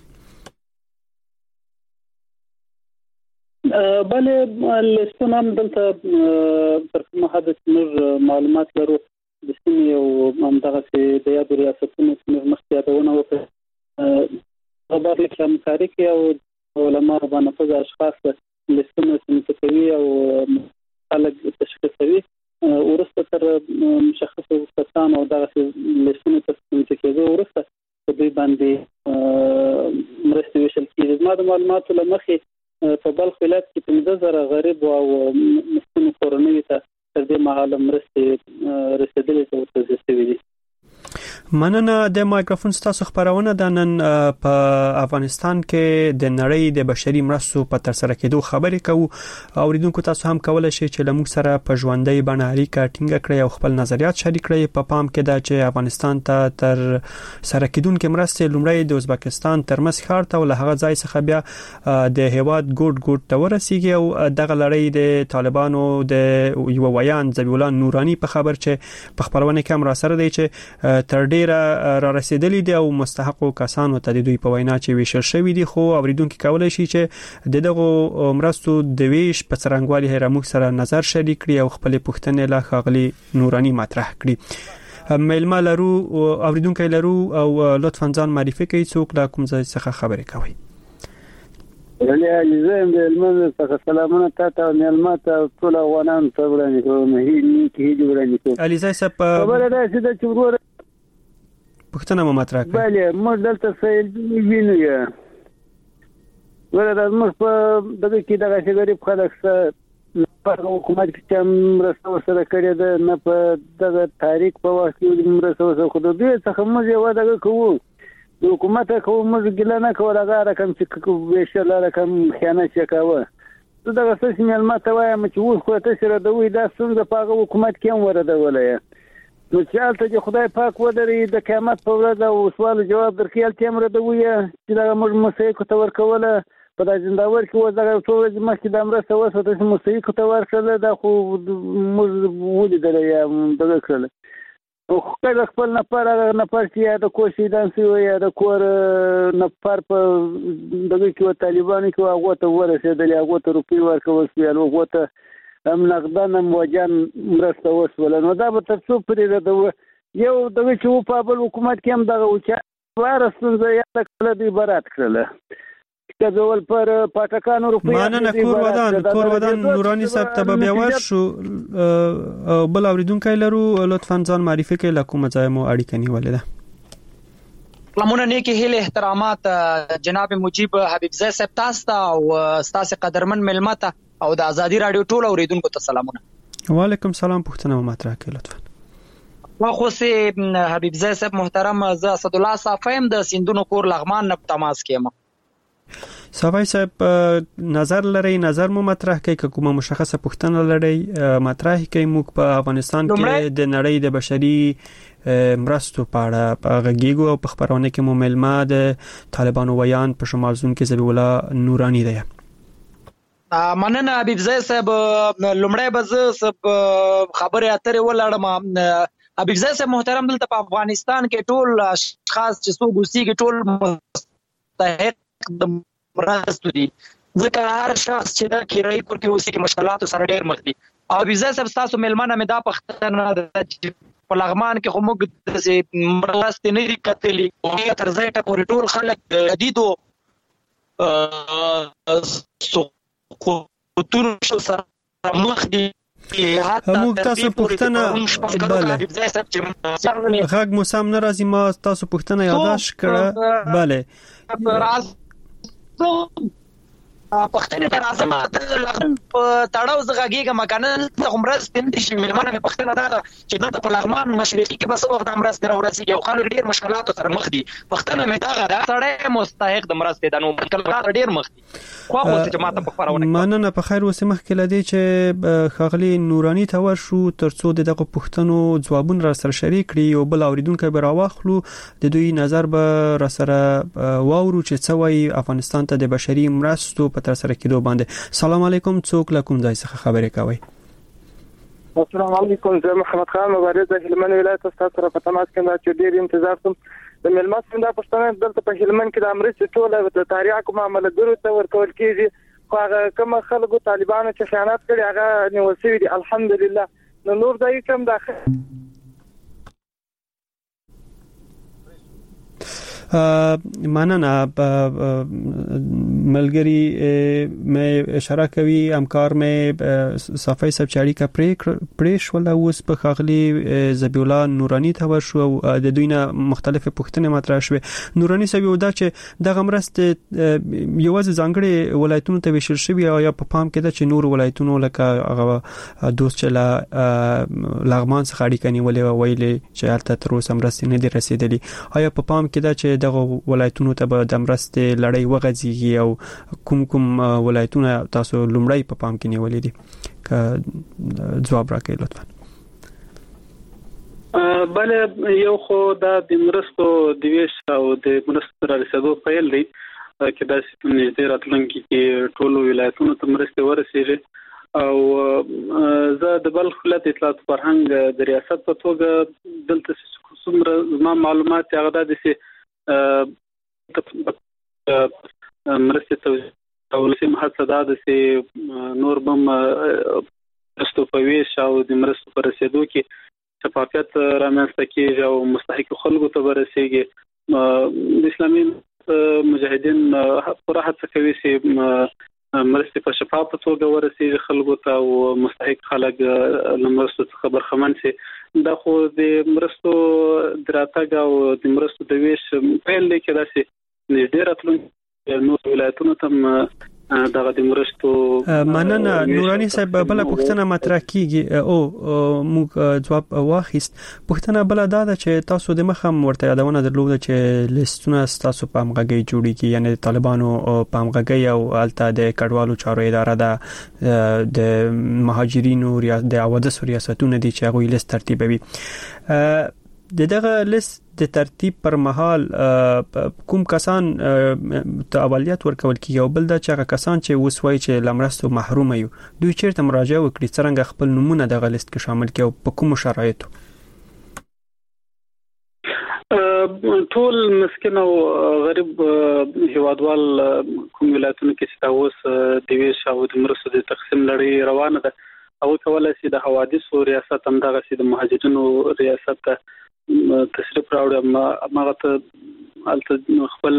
Speaker 6: بله لستون هم دلته تر کومه حد نور معلومات لرو د سیمې او همدغه چې د یادو ریاستونو څخه مخکې یادونه وکړه خبر لیک همکاري کوي او علما باندې په اشخاص لستون سنتوي او خلک تشخیصوي ورسته تر مشخص کسان او دغه لستون تسنتوي ورسته په دې باندې مرستې ویشل کیږي. ما د معلوماتو لمخې په بلخ ولایت کې پنځه زره غریب او مسکین کورنۍ ته تر دې مهاله مرستې رسیدلې او ترسره دي.
Speaker 5: مننه. د مایکروفون ستاسو خبرونه د نن په افغانستان کې د نړۍ د بشري مرستو په تر سره کېدو خبرې کوو. اوریدونکو تاسو هم کولای شئ چې لموږ سره په ژوندۍ بڼه اړیکه ټینګه کړئ او خپل نظریات شریک کړئ. په پام کې دا چې افغانستان ته تر سره کېدونکو مرستې لومړی د ازبکستان ترمس ښار ته ول هغه ځای څخه بیا د هیواد ګوټ ګوټ ته ورسیږي او دغه لړۍ د طالبانو د یو ویان ذبیح الله نورانی په خبر چې په خبرونه کې هم را سره دی چې تر ډیره را رسیدلې دي او مستحقو کسانو ته د دوی په وینا چې ویشل شوی دي. خو اوریدونکو کولای شي چې د دغه مرستو د ویش په څرنګوالي هرموږ سره نظر شریک کړي او خپل پوښتنې له خاغلی نورانی مطرح کړي. میلمه لرو اوریدونکو لرو او لطفا ځان معرفي کړئ څوک لا کوم ځای څخه خبرې کوي.
Speaker 11: ولې عزیزم د علماء څخه سلامونه تاسو میلمه ته ټول افغانان ته وړاندې کوم. هی نیکی هی وړاندې کوم.
Speaker 5: علیزای صاحب
Speaker 11: خبره ده چې د چور
Speaker 5: پښتنه مو مطرح کړئ.
Speaker 11: بله موږ دلته سیل وینو یا ورته موږ په دغه کې دغه چې غریب خلک سره په حکومت کې چې مرسته سره کړې ده نه په دغه تاریخ په وخت کې مرسته سره خو دوی څخه موږ یو دغه کوو د حکومت کوو موږ ګله نه کوو هغه رقم چې ویشل رقم خیانت وکاوه. دغه څه مېلمه ته وایم چې اوس خو ته سره دوی دا څنګه په حکومت کې هم ورده ولای نو چې البته چې خدای پاک ودري د قیامت په ورځ او سوال جواب درکې الته امر د ویه چې دا موږ مسیح کو تور کوله په د زنداور کې و دا ټول مخکې د امر سره وسه چې مسیح کو تور کړل دا خو موږ ولیدل یا دغه کړل او خپل خپل نفر نفر چې د کوشي دانسي یا د کور نفر په دغه کې طالبان کې هغه ته ورسېدل هغه ته روپی ورکول شو هغه ته هم نقدن موجن مرسته وسول نو دا به تاسو پرې ده یو دغه چې په بل حکومت کې هم دغه وچا وارسون زه یا کله دی برات کړل کزول پر پټکانو روپیا
Speaker 5: ماننه کور ودان کور ودان نورانی صاحب ته بیا ورشو بل اوریدونکو لرو لطفا ځان معرفي کړئ لکه مځای مو اړیکه نیولې ده.
Speaker 12: لمونه نیکی هیله احترامات جناب مجيب حبیب زئی صاحب تاسو او تاسو قدرمن ملمت او د ازادي رادیو ټول اوریدونکو ته سلامونه.
Speaker 5: وعلیکم سلام. پښتنه مطرح کړئ لطفا.
Speaker 12: واخو سي حبیب زئی صاحب محترم ز اسد الله صافیم د سیندونو کور لغمان نه تماس کېم.
Speaker 5: صافی صاحب نظر لري نظر مو مطرح کړئ کومه مشخصه پښتنه لري مطرح کړئ موږ په افغانستان کې د نړۍ د بشري مرستو په اړه غږیږو او په خبرونه کې مو ملما د طالبانو ویان په شمال زون کې ذبیح الله نورانی دی.
Speaker 12: مننه حبیب زئی صاحب لومړی به زه خبرې اترې ولاړم. حبیب زئی صاحب محترم دلته په افغانستان کې ټول اشخاص چې څو ګوسیږي ټول مستحق د مرستو دي ځکه هر شخص چې د کرایي کور کې اوسېږي مشکلاتو سره ډېر مخ دي. او حبیب زئی صاحب تاسو مېلمانه مې دا پښتنه چې په لغمان کې خو موږ د مرستې نه دي کتلي او تر ځای ټکو ټول خلک جديدو کوتونو شو سره مخ دي.
Speaker 5: موږ تاسو پښتنه bale غږ مو سم نه راځي ما تاسو پښتنه یاداش کړه bale
Speaker 12: پښتنې ته راځم ته لغم تړاو زغاګیګه مکانن ته عمرس تند شي ملمنه پښتنه دا چې نن په لغمان مشرقي کې بس وخت عمرس نه ورسیږي او خلک ډیر مشکلات سره مخ دي پښتنه مې دا غدا سړی مستحق د مرسته د نو کله ډیر مخ دي خو خو چې ماته په خبرونه
Speaker 5: مننه په خیر اوسه مخ کې لدی چې خاغلی نورانی تور شو ترڅو دغه پښتنو ځوابونه را سره شریک کړي او بل اوریدونکو به راوخلو د دوی نظر به را سره واورو چې څه وایي افغانستان ته د بشري مرستو په تر سره کېدو باندې. سلام علیکم، څوک له کوم ځای څخه خبرې کوي؟
Speaker 4: السلام علیکم، زه محمد خان مبارز د هلمند ولایت ستاسو سره په تماس کې دا چې ډیر انتظار کوم د ملمس څنګه پښتنه دلته په هلمند کې د امریکا ټوله د تاریخ کومه عملګرو ته ورکول کیږي خو هغه کوم خلکو طالبانو چې خیانت کړي هغه نیول شوی دي الحمدلله. نو نور دای کوم داخل
Speaker 5: مننه ملګری مې اشاره کوي همکار مې صفای سبچاری کا پریش ولا اوس په خاغلی زبی الله نورانی ته ورشو د دوی نه مختلفه پوښتنې مطرح شوه. نورانی سبی ودا چې د غمرست یوازې ځانګړي ولایتونو ته وشل شوی او یا په پام کې ده چې نور ولایتونو لکه هغه دوست چې لا لغمان څخه اړیکه نیولې ویلې چې هلته تر اوسه مرستې نه دي رسیدلې. آیا په پام کې ده چې دغه ولایتونو ته به د مرستې لړۍ وغځيږي او کوم کوم ولایتونه تاسو لومړی په پام کې نیولې دي؟ که جواب راکړئ لطفا.
Speaker 6: بله یو خو دا د مرستو د ویش او د مرستو را رسیدو پیل دی چې دا نږدې راتلونکي کې ټولو ولایتونو ته مرستې ورسیږي او زه د بلخ ولایت اطلاعات فرهنګ د ریاست په توګه دلته څومره زما معلومات هغه د سي مرستې توزیع او لسیم حادثه دا د سي نور بم استوپويش او د مرستو پر رسیدو کې شفافیت رامنځته کیږي او مستحق خلکو ته ورسیږي. د اسلامي مجاهدین پوره هڅه کوي چې مرستې په شفافه توګه ورسیږي خلکو ته او مستحق خلک له مرستو څخه برخمن شي. دا خو د مرستو دراتګ او د مرستو د ویش پیل دی کې داسې نږدې راتلونکي نور ولایتونو ته دغه د مرستو
Speaker 5: مننه. نورانی صاحب بل پوښتنه مطرح کیږي او موږ جواب واخیست. پوښتنه بل دا ده چې تاسو د مخم ورته یادونه درلوده چې لیستونه تاسو په امغږی جوړیږي یعنی د طالبانو په امغږی او الته د کډوالو چارو اداره ده د مهاجرینو د حوادث ریاستونو دي چې هغه لیست ترتیبوي. دغه لیست د ترتیب پر مهال کوم کسان ته اولیت ورکول کیږي او بل دا چې هغه کسان چې وسوي چې لمرستو محروم یو دوی چیرته مراجعه وکړي څنګه خپل نمونه دغه لیست کې شامل کړي او په کوم شرایطو؟
Speaker 6: ټول مسکین او غریب هیوادوال کوم ولایتونو کې چې اوس د ویش او د مرستو د تقسیم لړۍ روانه ده او کولای شي د حوادث او ریاست هم دغه سي د مهاجرینو ریاست ته تشریف راوړم ماغه ته الته خپل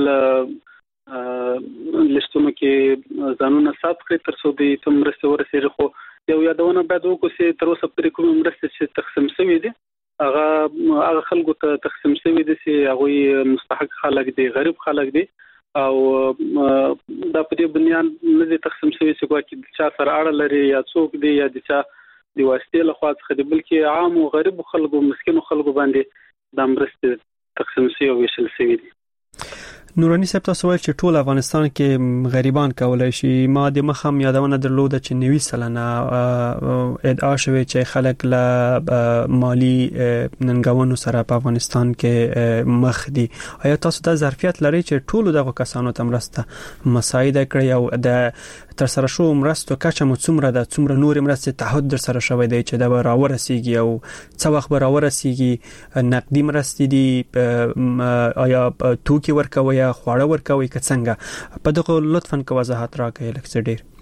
Speaker 6: لیستونو کې ځانونه ثبت کړی تر څو د تم مرسته ورسېږي. خو یو یادونه باید وکړو چې تر اوسه پرې کوم مرسته چې تقسیم شوی دي هغه هغه خلکو ته تقسیم شوی دي چې هغه مستحق خلک دي غریب خلک دي او دا په دې بنیان نه دي تقسیم شوی چې کوم چې سره اړه لري یا څوک دی یا د چا د واسطې له خوا څخه دی بلکې عام او غریب خلکو مسکینو خلکو باندې د مرستې تقسیم شوی او ویشل شوی دي.
Speaker 5: نورانی صاحب تاسو وایي چې ټول افغانستان کې غریبان کولای شي. ما د مخم یادونه درلوده چې نوي سلنه ادعا شوی چې خلک له مالی ننګونو سره په افغانستان کې مخ دي. آیا تاسو د ظرفیت لري چې ټول دغه کسانو ته مرسته مساعده کړئ او د تر سره شو مرستو کچه مو څومره ده څومره نور مرستې تعهد در سره شوی دی چې دا به راورسیږي او څو وخت به راورسیږي؟ نقدي مرستې دي آیا توکي ورکوي یا خواړه ورکوي که څنګه؟ په دغه لطفاً که وضاحت راکړئ لږ څه ډیر.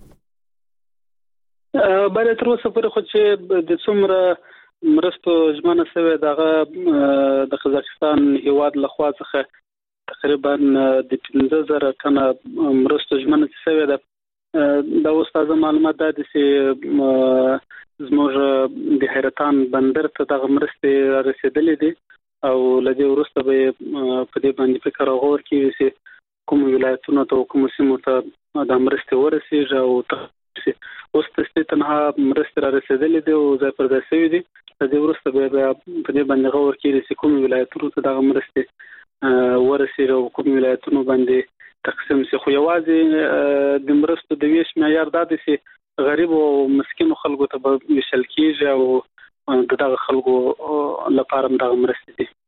Speaker 6: بل تر اوسه پورې خو چې د څومره مرستو ژمنه شوی دغه د قزاقستان هیواد له خوا څخه تقریبا د پنځه زره ټنه مرستو ژمنه شوی ده. دا اوس تازه معلومات ده چې زموږ د حیرتان بندر ته دغه مرستې رسیدلې دي او لدې ورسته به په دې باندې فکر غور کوي چې کوم ولایتونو ته کوم سیمو ته د مرستې ورسیږي او اوس د تنها مرستې را رسیدلې دي او ځای پر ځای شوي دي. د دې وروسته بیا په دې باندې غور کېږي چې کوم ولایتونو ته دغه مرستې ورسیږي او کوم ولایتونو باندې تقسیم شي. خو یوازې د مرستو د ویش معیار دا دی چې غریب او مسکینو خلکو ته به ویشل کېږي او د دغه خلکو لپاره دغه مرستې دي.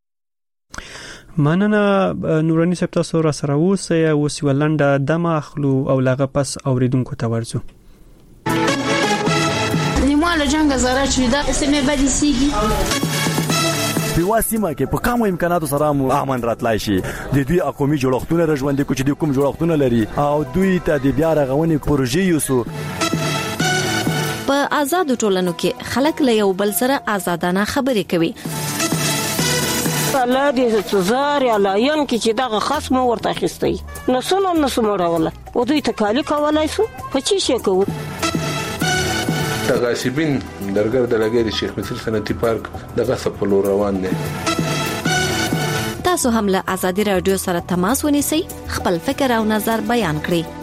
Speaker 5: مننه نورانی صاحب، تاسو را سره اوسئ. اوس یو لنډه دمه اخلو او لغه پس اوریدونکو ته ورځو.
Speaker 13: نیماله جنگ زاره چې دا سمې بدی سیږي
Speaker 14: په واسمه کې په کوم امکاناتو سره مو امن راتلای شي. د دوی اقومي جوړښتونه رژوندې کوچ دي، کوم جوړښتونه لري او دوی ته د بیا رغونې پروژې یوسو.
Speaker 15: په آزاد ټولنو کې خلک له یو بل سره آزادانه خبرې کوي.
Speaker 16: الله دې څزار یا لاین کې چې دغه خصم ورته اخیستي نو څنګه نو سموړول او دوی تکالی کولای شو په چی شي کوو.
Speaker 17: تغاسبین درګر د لګي شیخ مسیل صنعتي پارک دغه سپلو روان دي.
Speaker 15: تاسو هم له آزادي رادیو سره تماس ونیسئ، خپل فکر او نظر بیان کړئ.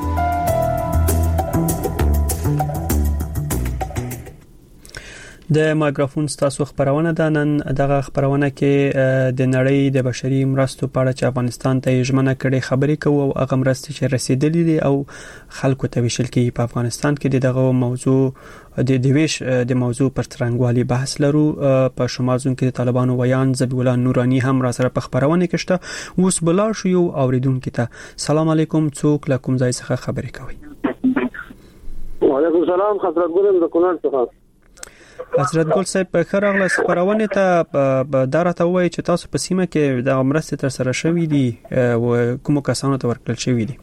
Speaker 5: د مایکروفون ستاسو خبرونه ده. نن دغه خبرونه کې د نړۍ د بشري مرستو په اړه چې افغانستان ته ژمنه کړې خبرې کوو او هغه مرستې چې رسیدلې دي او خلکو ته ویشل کیږي په افغانستان کې دغه موضوع د دیویش د موضوع پر ترنګوالي بحث لرو. په شمال ځون کې د طالبانو ویان ذبیح الله نورانی هم را سره په خبرونه کې شته. اوس بلار شو یو اوریدونکو ته. سلام علیکم، څوک له کوم ځای څخه خبرې کوي؟
Speaker 18: وعلیکم السلام، حضرت ګل د کونړ څخه.
Speaker 5: حضرت ګل صاحب، په خیر راغله. خبرونه ته دارته وایي چې تاسو په سیمه کې د مرستې تر سره شوې دي او کوم کسانو ته ورکړل شوې دي؟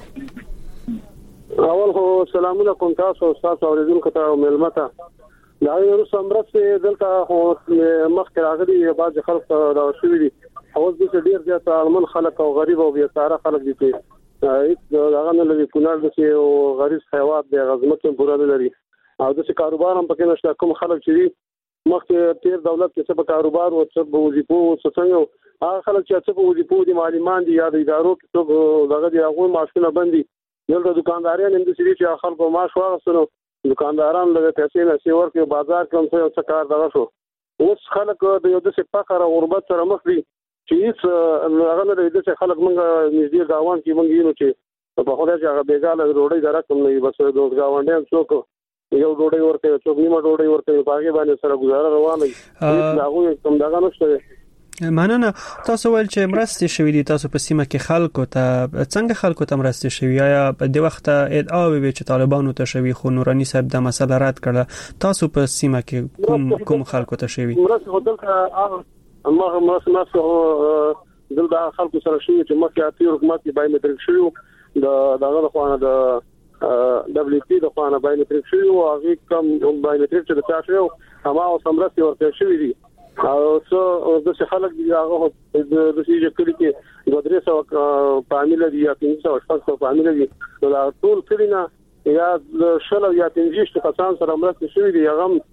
Speaker 18: اول خو سلام علیکم تاسو تاسو اوریدونکو ته او ملمته. دا یو سمرسته دلته خو مخکې راغلي بعض خلک دا شوې دي. اوس د ډیر زیات المن خلک او غریب او بیچاره خلک دي چې هیڅ هغه نه لري. کونړ د چې او غریب حیوانات د غزمت پورا لري او د کاروبار هم پکې نشته. کوم خلک چې مخکې تیر دولت کې څه په کاروبار او څه په وظیفو او څه څنګه هغه خلک چې څه په وظیفو دي معلمان دي یا د ادارو کې څه دغه دی هغه معاشونه بندي. دلته دکانداران هم د سړي چې خلکو معاش واغستنو دکانداران له پیسې نه سی ورکې بازار کې هم څه کار دغه شو. اوس خلک د یو د فقر او غربت سره مخ دي چې هیڅ هغه نه د خلک مونږ نږدې گاوان کې مونږ یو چې په خوده چې هغه بیګاله روړی درکم نه بس د گاونډیان څوک یو ډوډۍ ورکوي څوک نیمه ډوډۍ ورکوي باغې باندې سره گزاره روانه وي. هغه کوم دغه نشته.
Speaker 5: مننه. تاسو ول چې مرستې شوې دي تاسو په سیمه کې خلکو ته څنګه خلکو ته مرستې شوې یا په دې وخت ادعا وي چې طالبانو ته شوې خو نورانی صاحب د مسله رد کړه؟ تاسو په سیمه کې کوم کوم خلکو ته شوې؟
Speaker 18: مرستې خو دلته ما مرستې مرستې دلته خلکو سره شوې چې مخکې اتي حکومت کې بایومټریک شوی د دغه خوانه د دبليو پی د خوانه بایومټریک شوی او هغه کم بایومټریک چې د چا شوی هغه او سمرستې ورته شوې دي. او څو د څه خلک دی هغه د دې کلی کې دوه درې سو فامیل دي یا پنځه سو شپږ سو فامیل دي. دا ټول کلینا یا شل یا پنځه کسان سره مرسته شوې دي.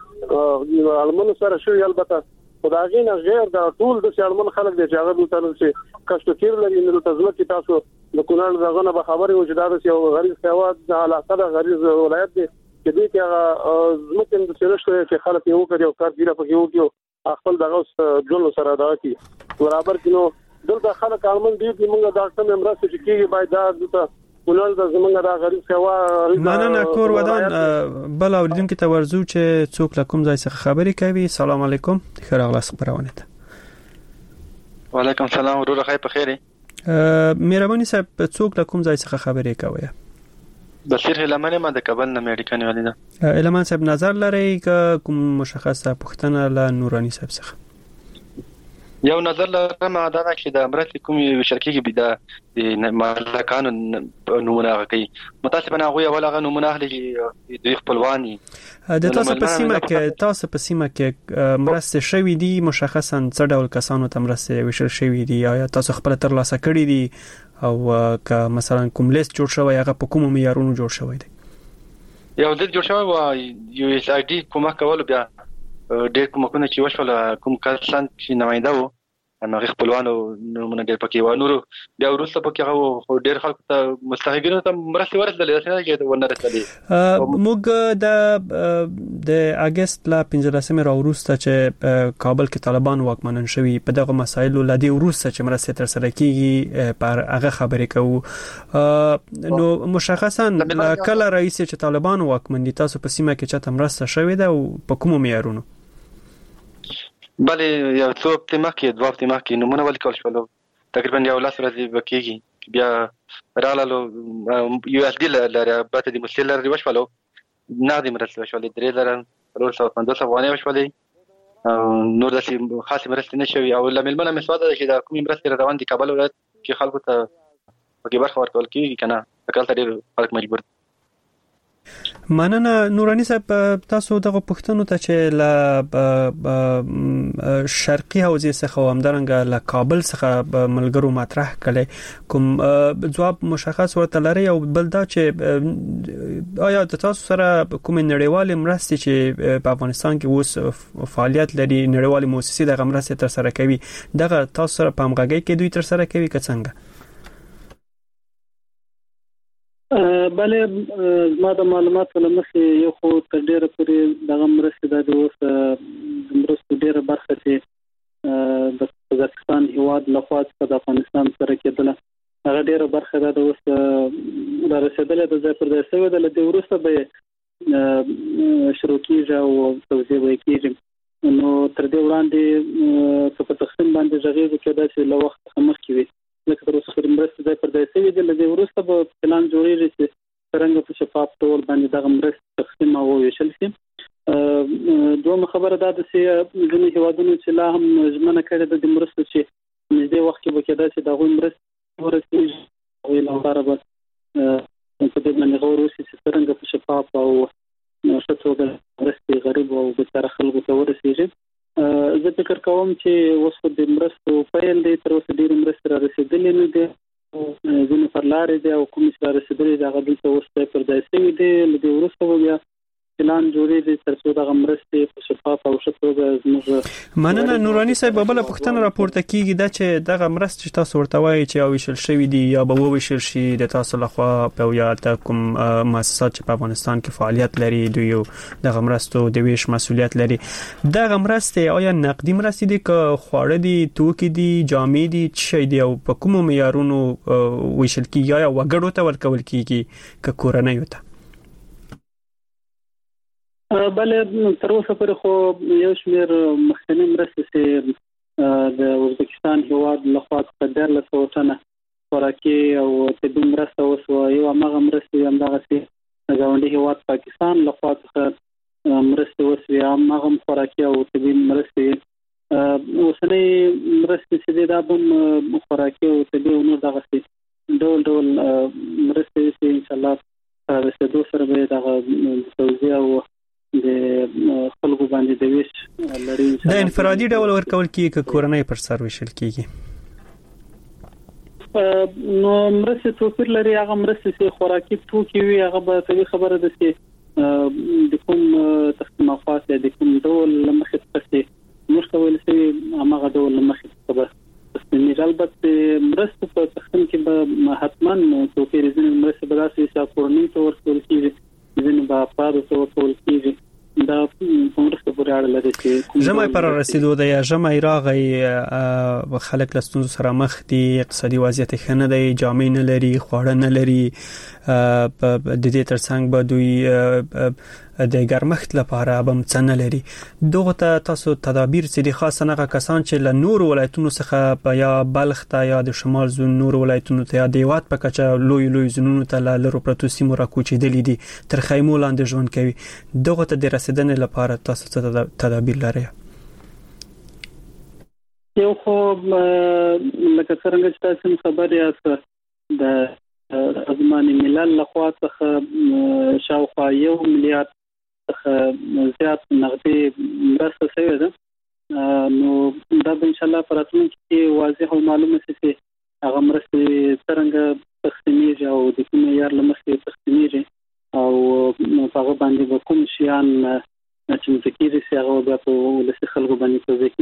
Speaker 18: هغه المن سره شوی البته خدایي نه غیر دا ټول د شالمن خلک دي چې هغه تل چې کښته کیر لري نو تاسو کې تاسو د کونړ دغه نه خبرې و چې دا یو غریب سیواد د علاقه د غریب ولایت دي چې دې کې زموږ د سرشته چې خلک یو کړي او کار ګیره پکې وکړي خپل دغه جون سره دا کی برابر کینو دلته خلک عالمن دي چې موږ دا څنګه مرسته چې کیږي باید دا د کونړ د زمونږ د غریب سیوا
Speaker 5: نه نه کور ودان بل اوریدونکو ته ورزو چې څوک له کوم ځای څخه خبرې کوي. سلام علیکم، خیر اغلاس خبرونه ته.
Speaker 19: وعلیکم السلام ورور خیر په خیره.
Speaker 5: مهرباني صاحب څوک له کوم ځای څخه خبرې کوي؟
Speaker 19: بصیر هلمن ما د کابل نه امریکا نیولې ده.
Speaker 5: هلمن صاحب نظر لري که کوم مشخصه پوښتنه له نورانی صاحب څخه؟
Speaker 19: یو نظر لرم دا چې د امرت کوم شرکې کې بيد د مالکانو نمونه کوي متاسفانه هغه ولا غو نمونه اهلي د خپلواني
Speaker 5: د تاسو په سیمه کې تاسو په سیمه کې مرسته شوې دي مشخصا څه ډول کسانو ته مرسته وشل شوې دي یا تاسو خپل تر لاسه کړی دي او که مثلا کوم لیست جوړ شوی هغه په کومو معیارونو جوړ شوی دی؟
Speaker 19: یو د جوړ شوی و یو اس آی ډي کومه کول بیا ډېر کومه چې وشول کوم کسان چې نماینده وو نو خپلوانو نمونه ډېر پکې و نور بیا وروسته پکې هغه ډېر خلکو ته مستحقینو ته مرستې ورسېدلې څنګه چې ونه رسېدلې
Speaker 5: موږ د د اگست لا پنځلسمې را وروسته چې کابل کې طالبان واکمنن شوي په دغه مسایلو لدی وروسته چې مرستې تر سره کیږي پر هغه خبرې کوو نو مشخصا کله رئیس چې طالبان واکمن دي تاسو په سیمه کې چاته مرسته شوې ده او په کومو معیارونو
Speaker 19: بلې یو څو هفتې مخکې دوه هفتې مخکې نومونه ولیکل شول تقریبا یو لس ورځې به کېږي بیا راغللو یو اس ډي لري پرته د مسلې لرې وشولو نغدې مرستې وشولې درې زره څلور سوه پنځوس افغانۍ وشولې نور داسې خاصې مرستې نه شوي او له مېلمه نه مې سوال ده چې دا کومې مرستې را روان دي کابل ولایت کې خلکو ته پکې برخه ورکول کېږي که نه هلته ډېر خلک مجبور دي
Speaker 5: مننه نوراني صاحب تاسو دغه پښتنو ته چې ل شرقي حوزې څخه او همدارنګه ل کابل څخه ملګرو مطرح کړي کوم جواب مشخص ورته لري او بل دا چې آیا تاسو سره کوم نړیوال مرستې چې په افغانستان کې اوس فعالیت لري نړیوال مؤسسې دغه مرستې تر سره کوي دغه تاسو سره په همغږۍ کې دوی تر سره کوي که څنګه
Speaker 6: بلې زما د معلوماتو له مخې یو خو تر ډېره پورې دغه مرستې د اوس د مرستو ډېره برخه چې د قزاقستان هیواد لخوا څخه د افغانستان سره کېدله هغه ډېره برخه ده د اوس را رسېدلې د ځای پر ځای شوې ده له دې وروسته به شروع کېږي او توزیع به کېږي نو تر دې وړاندې که په تقسیم باندې غږیږي کېدای شي له وخت څخه مخکې وي لکه تر اوسه پورې مرستې ځای پر ځای شوې دي له دې وروسته به پلان جوړېږي چې څرنګه په شفاف ډول باندې دغه مرستې تقسیم او وویشل شي دویمه خبره دا ده چې ځینې هېوادونو چې لا هم ژمنه کړې ده د مرستو چې نږدې وخت کې به کېدای شي د هغوی مرستې ورسېږي هغوی لپاره به په دې باندې غور وشي چې څرنګه په شفاف او ښه توګه مرستې غریبو او بېچاره خلکو ته ورسېږي زه فکر کوم چې اوس خو د مرستو پیل دی تر اوسه ډېرې مرستې را رسېدلې نه دي ځینې پر لارې دي او کومې چې را رسېدلې دي هغه دلته اوس ځای پر ځای شوي دي له دې وروسته به بیا پلان جوړېږي تر څو دغه مرستې په شفاف او ښه توګه زموږ
Speaker 5: مننه نوراني صاحب بله پوښتنه راپورته کېږي دا چې دغه مرستې چې تاسو ورته وایئ چې وویشل شوي دي یا به وویشل شي د تاسو لخوا په یا د کوم مؤسسات چې په افغانستان کې فعالیت لري دوی دغه مرستو د ویش مسؤلیت لري دغه مرستې آیا نقدي مرستې دي که خواړه دي توکي دي جامې دي څه شی دي او په کومو معیارونو ویشل کېږي آیا وګړو ته ورکول کېږي که کورنیو ته
Speaker 6: بلې تر اوسه پورې خو یو شمېر مخکني مرستې چې د ازبکستان هیواد لخوا څخه دیارلس سوه ټنه خوراکي او طبي مرسته وشوه یو هماغه مرستې همدغسې د ګاونډي هیواد پاکستان لخوا څخه مرستې وشوې هماغه خوراکي او طبي مرستې اوسنۍ مرستې چې دي دا به خوراکي او طبي او نور دغسې ډول ډول مرستې چې انشاءالله رسېدو سره به دغه توزیع او د خلکو باندې د ویش لري
Speaker 5: د انفرادي ډول ورکول کېږي که کورنۍ پر سر ویشل کېږي
Speaker 6: نو مرستې توپیر لري هغه مرستې چې خوراکي توکي وي هغه به طبیعي خبره ده چې د کوم تقسیم اوقات یا د کوم ډول له مخې څخه چې موږ ته ویل شوي هماغه ډول له مخې څخه به تقسیمیږي البته مرستو په تقسیم کې به حتما توپیر ځینې مرستې به داسې چې کورنۍ ته ورکول کېږي ځینې به افرادو ته ورکول کېږي دا مرسته پورې اړه لري چې
Speaker 5: ژمی پر رسیدو دی یا ژمی راغی خلک له ستونزو سره مخ دي اقتصادي وضعیت ښه نه دی جامې نه لري خواړه نه لري د دې ترڅنګ به دوی د ګرمښت لپاره به څه نه لري دغه ته تاسو تدابیر چې دي خاصه هغه کسان چې له نورو ولایتونو څخه یا بلخ ته یا د شمال زون نورو ولایتونو ته یا د هیواد په کچه لوی لوی زونونو ته له لرو پرتو سیمو راکوچېدلي دي تر خیمو لاندې ژوند کوي دغه ته د رسیدنې لپاره تاسو څه تدابیر لرئ
Speaker 6: یو خو لکه څرنګه چې تاسو خبر یاست د سازمان ملل لخوا څخه شاوخوا یو میلیارډ څخه زیات نغدي مرسته شوې ده نو دا به انشاءالله په راتلونکي کې واضح او معلومه شي چې هغه مرستې څرنګه تقسیمیږي او د کوم معیار له مخې تقسیمیږي او په هغه باندې به کوم شیان چې متکیږي چې هغه بیا په ولسي خلکو باندې توزیع کېږي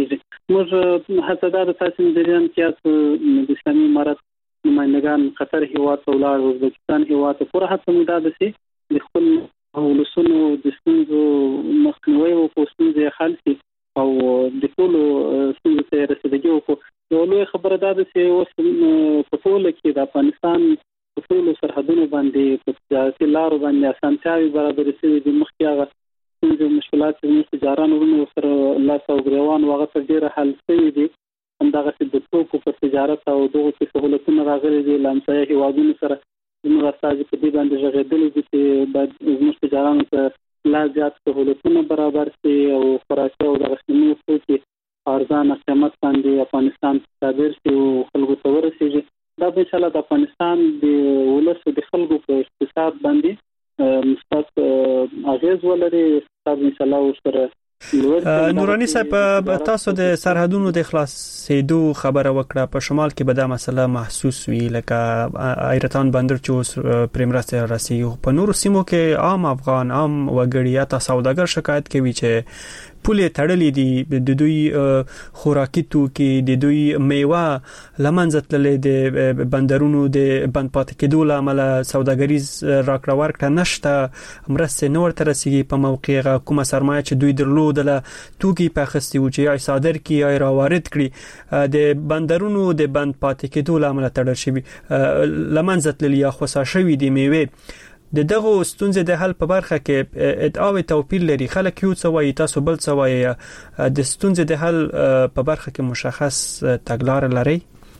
Speaker 6: موږ هڅه دا د تاسو مدیران کې د اسلامي امارات نمائندگان قطر هیواد ته ولاړ ازبکستان هیواد ته پوره هڅه مو دا ده چې د خپل ولسونو د ستونزو مخنیوي او ستونزې حل شي او د ټول ستونزو ته رسیدګي وکړو. یو لوی خبره دا ده چې اوس په ټول کې د افغانستان په ټول سرحدونو باندې په تجارتي لارو باندې اسانتیاوي برابر شوي دي. مخکې هغه ستونزې مشکلات چې تجاران ورونو سره لاس او ګریوان وغه تر ډیره حل شوي دي. همدغه چې د توکو په تجارت او دغه څه سہولتونه راغلي دي لامسایه هیوادونو سره زموږ استازي په دې باندې ژغېدلي دي چې باید زموږ تجارانو ته لا زیات سہولتونه برابر شي او خوراکي او دغه شنو توکي ارزانه قیمت باندې افغانستان ته صادر شي او خلکو ته ورسیږي. دا به ان شاء الله د افغانستان د ولس د خلکو په اقتصاد باندې مثبت اغیز ولري. اقتصاد ان شاء الله ورسره
Speaker 5: نورانی صاحب تاسو د سرحدونو د خلاصېدو خبره وکړه. په شمال کې به دا مسله محسوس وي لکه ایرتان بندر چې اوس پریمرسته راسي. په نورو سیمو کې عام افغان عام وګړي یا سوداګر شکایت کوي چې پولې تړلې دي، د دوی خوراکي توکي د دوی میوه لمنځه تللې د بندرونو د بند پاتې کېدو لامل سوداګریز راکړه ورکړه نشته، مرسته نور تر رسیدي په موقع کومه سرمایه چې دوی درلودله توکي په اخیستي و چې یا صادر کی یا راوارد کړي د بندرونو د بند پاتې کېدو لامل تړل شوی لمنځه تللې یا خصا شوی د میوه. د دغه ستونزې د حل په برخه کې ادعاوې توپیر لري. خلک یو څه وایي تاسو بل څه وایي. د ستونزې د حل په برخه کې مشخص تګلارې لري؟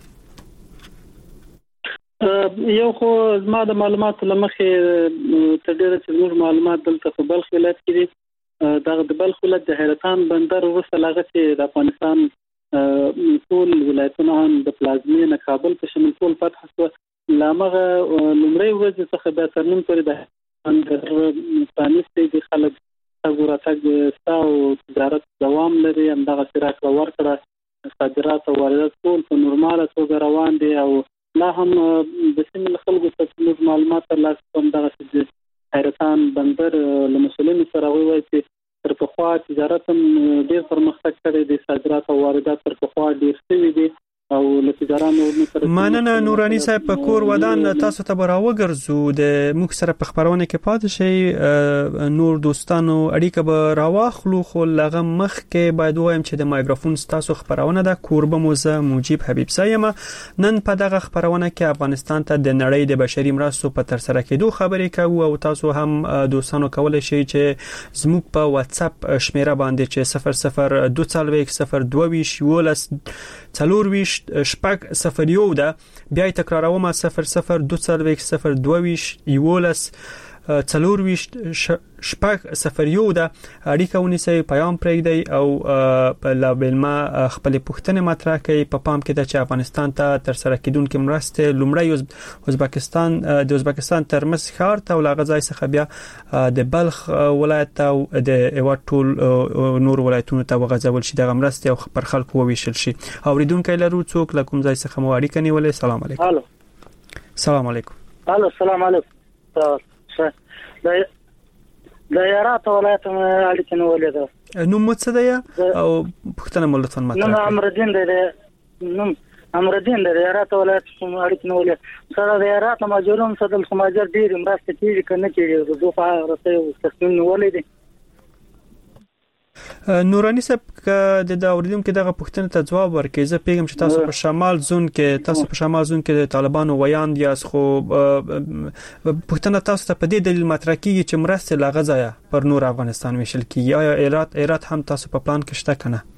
Speaker 6: یو خو زما د معلوماتو لمخې تر ډیره چې موږ معلومات دلته په بلخ ولایت کې دي. دغه د بلخ ولایت د حیرتان بندر وروسته لاغه چې د افغانستان ټول ولایتونه هم د پلازمینه کابل په شمول ټول فتح شو. لامغه لمړی ورځ څخه د ترنم پورې د اندر پانیستي د خلک څنګه راځي تاسو تجارت دوام لري. همدغه سراک ورکړه صادرات او واردات ټول په نورماله توګه روان دي او لا هم د سیمې خلکو ته معلومات ترلاسه کوم. دغه چې حیرتان بندر له مسولینو سره وایي چې تر پخوا تجارت هم ډیر پرمختګ کړی دی، صادرات او واردات تر پخوا ډیر شوي دي او لتجارانو سره.
Speaker 5: مننه نورانی صاحب. په کور ودان تاسو ته براوګرځو د موږ سره په خبرونه کې پاتې شي. نور دوستانو اړیکه به راواخلو خو لغه مخ کې باید وایم چې د مایکروفون تاسو خبرونه د کوربه موزه موجب حبیب سایم نن په دغه خبرونه کې افغانستان ته د نړۍ د بشري مرستو په تر سره کېدو خبرې کوو او تاسو هم دوستانو کولای شئ چې زموږ په واتس اپ شمیره باندې چې صفر صفر دوه څلوېښت صفر دوه ویشت یولس څلور ویشت شپږ صفر یو ده. بیا تکراروم صفر صفر دوه څلوېښت صفر دوه ویشت یولس څلور ویشت شپږ صفر یو ده. اړیکه ونیسئ، پیغام پرېږدئ او په لابلما خپل پوښتنې مطرح کړئ. په پام کې ده چې افغانستان ته تر سره کېدونکې مرستې لومړی ازبکستان د ازبکستان ترمس ښار ته او له هغه ځای څخه بیا د بلخ ولایت او د هېواد ټول نور ولایتونو ته وغځول شي دغه مرستې او پر خلکو وویشل شي. اوریدونکي لرو څوک له کوم ځای څخه مو اړیکه نیولې؟ سلام علیکم.
Speaker 11: الو
Speaker 5: سلام علیکم.
Speaker 11: الو سلام علیکم. د د یارات ولایت اړیکه نیولې ده.
Speaker 5: نو مو څه دی او پښتنه مولتون مطلب؟
Speaker 11: نو امردین دی. نو امردین دی یارات ولایت اړیکه نیولې سره د یارات ماجرون صدل سماجر ډیر مرسته کیږي کنه کیږي د دوه راته تسلیم نیولې دي.
Speaker 5: نورانی صاحب د دا اوریدونکو دغه پوښتنه ته جواب ورکړي. زه پیغام چې تاسو په شمال زون کې تاسو په شمال زون کې د طالبانو ویاند یاست خو پوښتنه تاسو ته په دې دلیل مطرح کیږي چې مرسته لغزایا پر نور افغانستان ویشل کیږي. یا ایرات ایرات هم تاسو په پلان کې شته کنه؟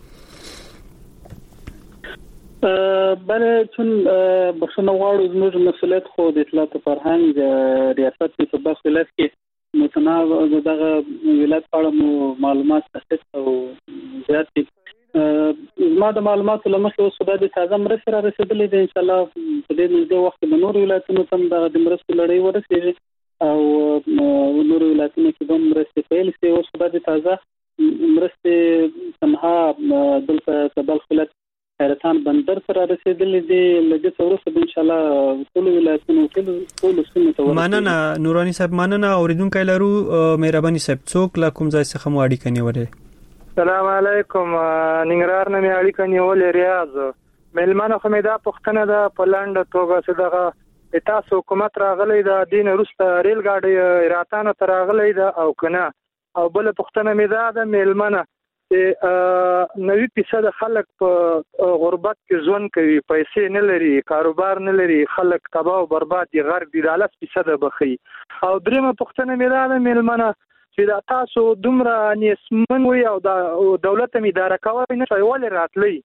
Speaker 6: بله چون بخښنه غواړو زموږ مسؤلیت خو د اطلاعات فرهنګ ریاست په بخښ ولایت کې متناوب دغه ولایت په اړه مو معلومات تحقیق او زیات دي. ما د معلوماتو لمخې اوس خدای دې تازه مرستې را رسېدلې دي. ان شاء الله په دې نږدې وخت کې د نورو ولایتونو ته د مرستو لړۍ ورسېږي او نورو ولایتونو کې به مرستې پیل شي. اوس خدای دې تازه مرستې تنها دلته په بلخ ولایت حیرتان بندر سره رسیدلې دي. لږ څه وروسته ان شاء الله ټول ولایتونو کې ټول سیمې ته ورسېږي.
Speaker 5: مننه نورانی صاحب. مننه اوریدونکو لرو. مهرباني صاحب څوک له کوم ځای څخه مو اړیکه نیولې؟
Speaker 4: السلام علیکم. ننګرهار نه مې اړیکه نیولې ریاض. مېلمانه خو مې دا پوښتنه ده په لنډه توګه چې دغه تاسو حکومت راغلی د دین وروسته ریل ګاډي راتانه ته راغلی ده او کنه؟ او بل پوښتنه مې دا ده مېلمانه چې نوي فیصد خلک په غربت کې ژوند کوي، پیسې نه لري، کاروبار نه لري، خلک تباہ او برباد دي، غرق دي، د لس فیصد بخي. او دریمه پوښتنه مې دا ده مېلمانه چې دا تاسو دومره نیسمن وي او د دولت هم اداره کوي نه شي ولې راتلی؟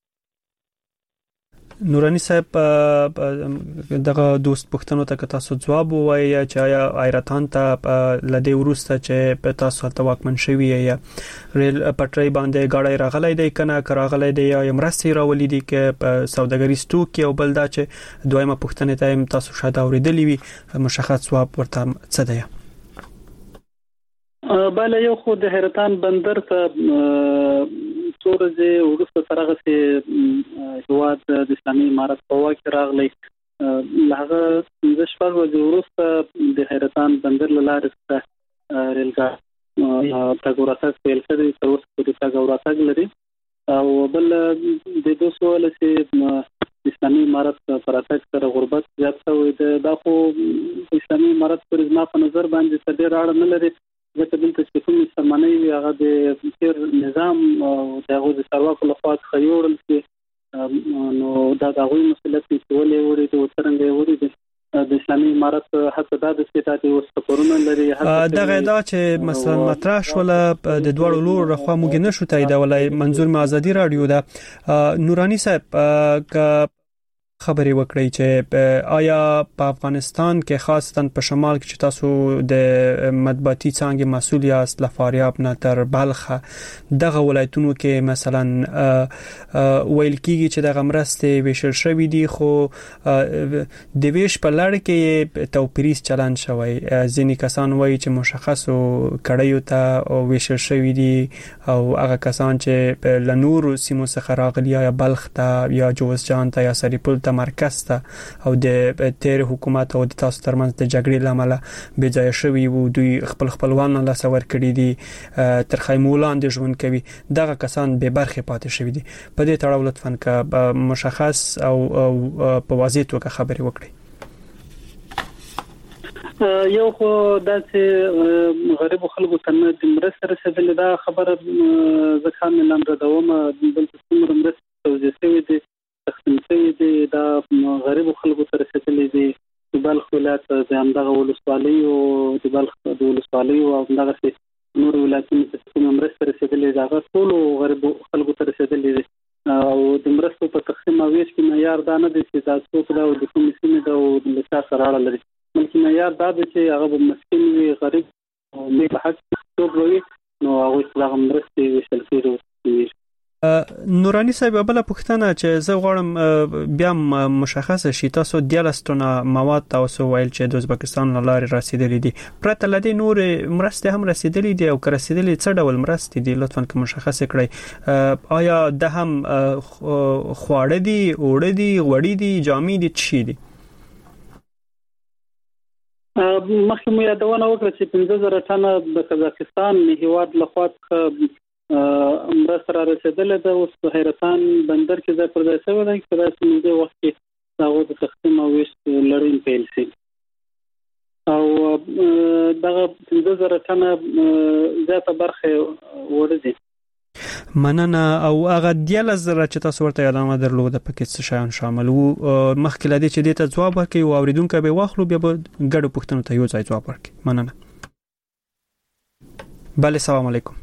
Speaker 5: نورانی صاحب دغه دوست پښتنو ته تاسو جواب وایي چې آیا ایراتان ته لدی ورسته چې په تاسو ته واکمن شوی یا ریل پټری باندې گاډي راغلی دی کنه راغلی دی یا مرستي راولې دي کې په سوداګری ستوک او بل دا چې دویمه پښتنه ته تاسو شاده اوریدلې وي مشخص جواب ورته څه دی؟
Speaker 6: بله یو خو د حیرتان بندر ته څورځه ورسته سره چې هواد د اسلامي امارت په واکه راغلی لغه د شپږ ورځې ورسته د حیرتان بندر لاره څخه ریلګاډي تاګوراتاګ پیل کړی تر اوسه پورې تاګوراتاګ لري او بل د دوه سوال چې اسلامي امارت پراتک سره غربت زیات شوی دا خو اسلامي امارت پر ځما په نظر باندې څه ډیر اړه نه لري ځکه دلته چې کوم سرمنۍ وي هغه د تیر نظام او دغه د سرواکو لخوا خيوړل چې نو دا د غوي مسلط چې ولې وړي د څنګه وړي د اسلامي امارت حتی دا د سیاست او سفرونه لري
Speaker 5: دا غدا چې مثلا مطرح شول د دوړو لور رخوا موږ نه شو تاییدولای منظور ما ازادي رادیو دا نورانی صاحب ک خبري وکړی چې آیا په افغانستان کې خاصتا په شمال کې چې تاسو د مطبوعاتي څنګه مسؤل یاست لفاریاب نه تر بلخ دغه ولایتونو کې مثلا ویل کیږي چې دغه مرستې ویشل شوې دي خو د ویش په لړ کې توپیریز چلن شوی ځینې کسان وایي چې مشخصو کړیو ته ویشل شوې دي او هغه کسان چې لنور سیمو څخه راغلي یا بلخ ته یا جوزجان ته یا سریپل مرکز ته او د تیر حکومت او د تاسو ترمنځ د جګړې لامل به ځای شوی وو دوی خپل خپلوان له سور کړی دي تر خیمولان د ژوند کوي دغه کسان به برخه پاتې شوی دي په دې تړاو لطفاً ک مشخص او په واضح توګه خبري وکړي.
Speaker 6: یو خو داسې غریب خلکو ته د مرستې رسیدل دا خبره ځکه مې لاندې دومه بل څومره مرستې توزیع شوی دي تقسیم شوی دي دا غریب خلکو ته رسیدلې دي د بلخ ولایت د همدغه ولسوالۍ او د بلخ د ولسوالۍ او همدغه نور ولایتونو ته کوم مرستې رسیدلې دي هغه ټول غریب خلکو ته رسیدلې دي او د مرستو په تقسیم او ویش کې معیار دا نه دي چې تاسو په د کوم سیمه دا او د لاسه سره اړه لري بلکې معیار دا دی چې هغه مسکین وي غریب او نه حق څوک وي نو هغه څنګه مرستې ویشل کېږي.
Speaker 5: نورانی صاحب بل پوښتنه چې زه غواړم بیا مشخص شي تاسو د لستونه مواد تاسو ویل چې د ازبکستان لارې رسیدلې دي پرته لدی نور مرستې هم رسیدلې دي او که رسیدلې څه ډول مرستې دي لطفاً که مشخص کړئ آیا د هم خواړه دي اوړه دي غوړي دي جامې دي چی دي؟
Speaker 6: مخکې مو یادونه وکړه چې پنځه زره ټنه د قزاقستان هیواد لخوا مرسته را رسیدلې ده اوس په حیرتان بندر کې ځای پر ځای شوی دی چې داسې موده وخت کې هغه د تقسیم او ویش لړۍ پیل شي او دغه پنځه زره ټنه زیاته برخه وړي دي.
Speaker 5: مننه او هغه دیاله زره چې تاسو ورته یادونه درلوده پکې څه شیان شامل وو مخکې لدی چې دې ته جواب ورکړي او اوریدونکو به واخلو بیا به ګډو پوښتنو ته یو ځای جواب ورکړي. مننه. بله السلام علیکم.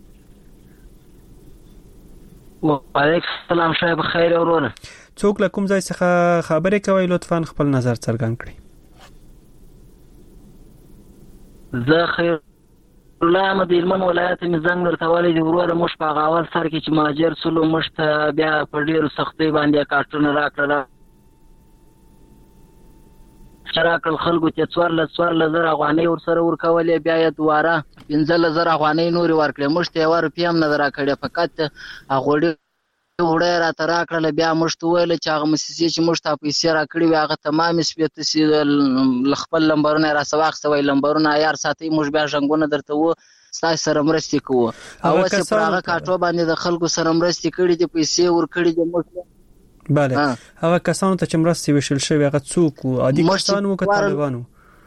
Speaker 20: وعلیکم السلام شایب خیر اورونه
Speaker 5: څوک له کوم ځای څخه خبرې کوي لطفاً خپل نظر څرګند کړئ.
Speaker 20: زه خیر الله احمد هلمند ولایت مې زنګ درته ولی دی وروره موږ په هغه اول سر کې چې مهاجر سلو موږ ته بیا په ډېرو سختۍ باندې کارټونه راکړله راکړل خلکو ته څوارلس څوارلس زره افغانۍ ورسره ورکولې بیا یې دواره پنځلس زره افغانۍ نورې ورکړې موږ ته یوه روپۍ هم نه ده راکړې فقط هغوی وړه یې راته راکړله بیا موږ ته وویل چې هغه موسسې چې موږ ته پیسې راکړې وې هغه تمامې شوې تاسې له خپل لمبرونه یې راسه واخیسته وایي لمبرونه عیار ساتئ موږ بیا ژنګونه درته و ستاسو سره مرستې کوو او چې پر هغه کاټو باندې د خلکو سره مرستې کړې دي پیسې ور کړې دي موږ
Speaker 5: bale هغه کسانو ته چې مرستې وشل شوی هغه څوک وو عادي کسان وو که طالبانو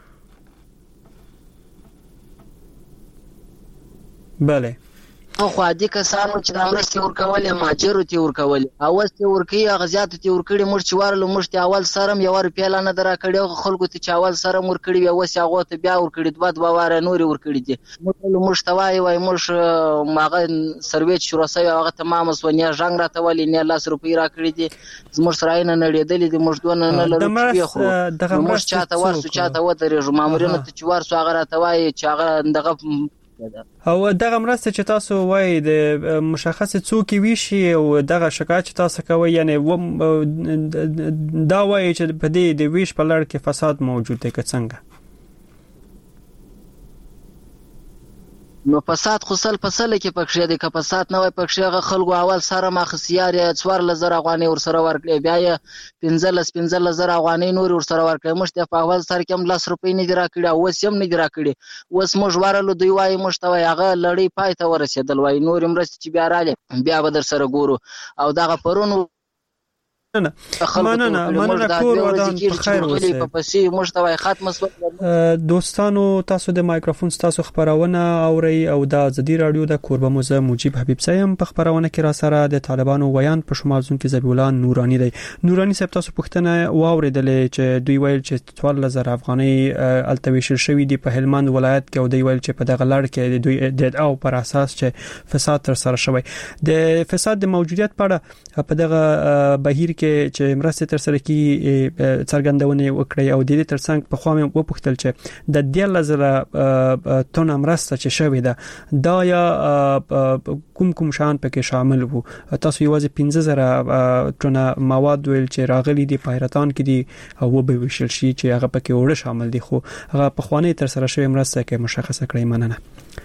Speaker 5: bale
Speaker 20: خو عادي کسانو چې د مرستې ورکولې ماجرو ته ورکولې اول ته ورکی هغه زیات ته ورکړي موږ چې وارلو موږ ته اول سره یو روپیا لانه درا کړي خلکو ته چې اول سره ورکړي او وسه هغه ته بیا ورکړي دوه دوه واره نوري ورکړي دي موږ موږ توای وای موږ ماغه سرویچ شروع سوی هغه تمام سونیا ژنګ راته ولې نه لاس روپی را کړی دي زموږ سره نه نړیدلې دي موږ دونه نه لرو خو موږ چاته ورسو چاته ودرې مامورینو ته چې ورسو هغه راته وای چې هغه دغه
Speaker 5: او دغه مرسته چې تاسو وای د مشخص څوک ویشي او دغه شکایت چې تاسو کوي یعنی دا وای چې په دې د ویش په لړ کې فساد موجود دی که څنګه
Speaker 20: نو فساد خو سل فصل کې پکښې د کپاسات نه وای پکښې غ خلکو اول سره مخسیار څوار لزر افغاني ور سره ورکړي بیا یې پنځلس پنځلس زر افغاني نور ور سره ورکړي مشته په اول سره کې هم لاس روپۍ نه دی راکړي او وس هم نه دی راکړي وس موږ ورلو دوی وای مشته هغه لړۍ پای ته ورسېدل وای نور مرست چې بیا رااله بیا به در سره ګورو او دغه پرونو
Speaker 5: نه مننه مننه کور ودان په خیر اوسئ
Speaker 20: په پسې مشتوي ختم سو
Speaker 5: دوستانو تاسو د مایکروفون تاسو خبرونه اوري او د ازادي رادیو د کوربه موزه مجيب حبیب سیم په خبرونه کې را سره د طالبانو ویان په شمال زون کې ذبیح الله نورانی دی نورانی صاحب تاسو پوښتنه واوریدلې چې دوی ویل چې څوار لزر افغاني التویشل شوی دی په هلمند ولایت کې او دوی ویل چې په دغه لړ کې دوی د ادعا پر اساس چې فساد تر سره شوی د فساد د موجودیت په اړه په دغه بهیر کې چې مرسته تر سره کی څرګندونه وکړي او د دې ترڅنګ په خو مې وپوښتل چې د دې لزر تون مرسته چې شوې ده دا یا کوم کوم شان پکې شامل وو تاسو یوازې پنځه زره تونه مواد ویل چې راغلي دي په حیرتان کې دي او به وشل شي چې هغه پکې وړه شامل دي خو هغه په خوانې تر سره شوې مرسته کې مشخصه کړی مننه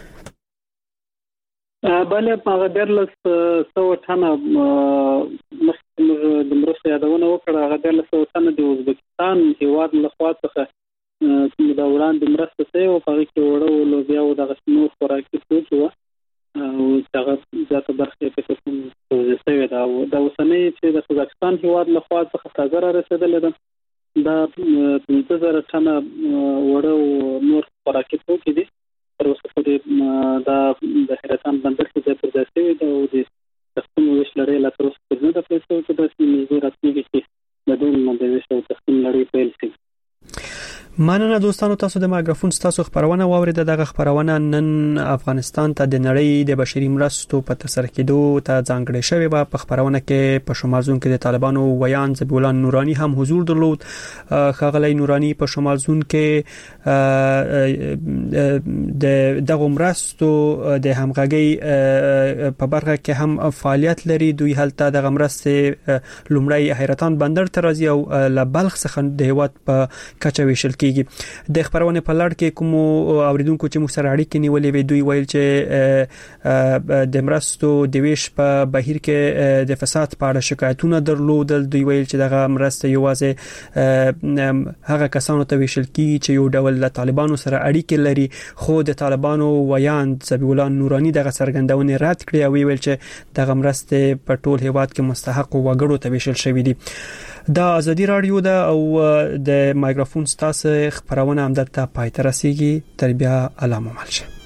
Speaker 6: بله هغه درلس سو ټنه مخکې د مرستې یادونه وکړه هغه درلس سو ټنه د ازبکستان هیواد له خوا څخه کوم د وړاندې مرسته شوی او هغه کې وړو لوبیا او دغه نور خوراکي توکي وو او هغه ذاته برخه کې کوم څه شوی دا د اوسنۍ چې د ازبکستان هیواد له خوا څخه تازه را رسیدل ده دا پنځه زره ټنه وړو نور خوراکي توکي دي تر اوسه پورې دا د حیرتان بندر کې د پرداسي او د تقسیم ویش لري لا تر اوسه پورې د پیسو کې د منظور اتنګي چې د دوی د ویش او تقسیم لري پیل شي
Speaker 5: مننه دوستانو تاسو د مایکروفون تاسو خبرونه واورید دغه خبرونه نن افغانستان ته د نړۍ د بشري مرستو په تسر کېدو ته ځانګړې شوی به په خبرونه کې په شمال زون کې د طالبانو ویان ذبیح الله نورانی هم حضور درلود خغلی نورانی په شمال زون کې د دغه مرستو د همغږي په برخه کې هم فعالیت لري دوی هلته د مرستې لومړی حیرتان بندر ته راځي او ل بلخ څخه د هیواد په کچه ویشل د خبرونه په لړ کې کوم اوریدونکو چې موږ سره اړیکې نیولې وي دوی ویل چې د مرستو د ویش په بهیر کې د فساد په اړه شکایتونه درلودل دوی ویل چې دغه مرسته یوازې هغه کسانو ته ویشل کیږي چې یو ډول له طالبانو سره اړیکې لري خو د طالبانو ویان ذبیح الله نورانی دغه څرګندونه رد کړې او ویل چې دغه مرسته په ټول هیواد کې مستحق وګړو ته ویشل شوې دي دا ازادي رادیو ده او د مایکروفون تاسو خبرونه هم دلته پای ته رسیدي تر بیا علامه ملشه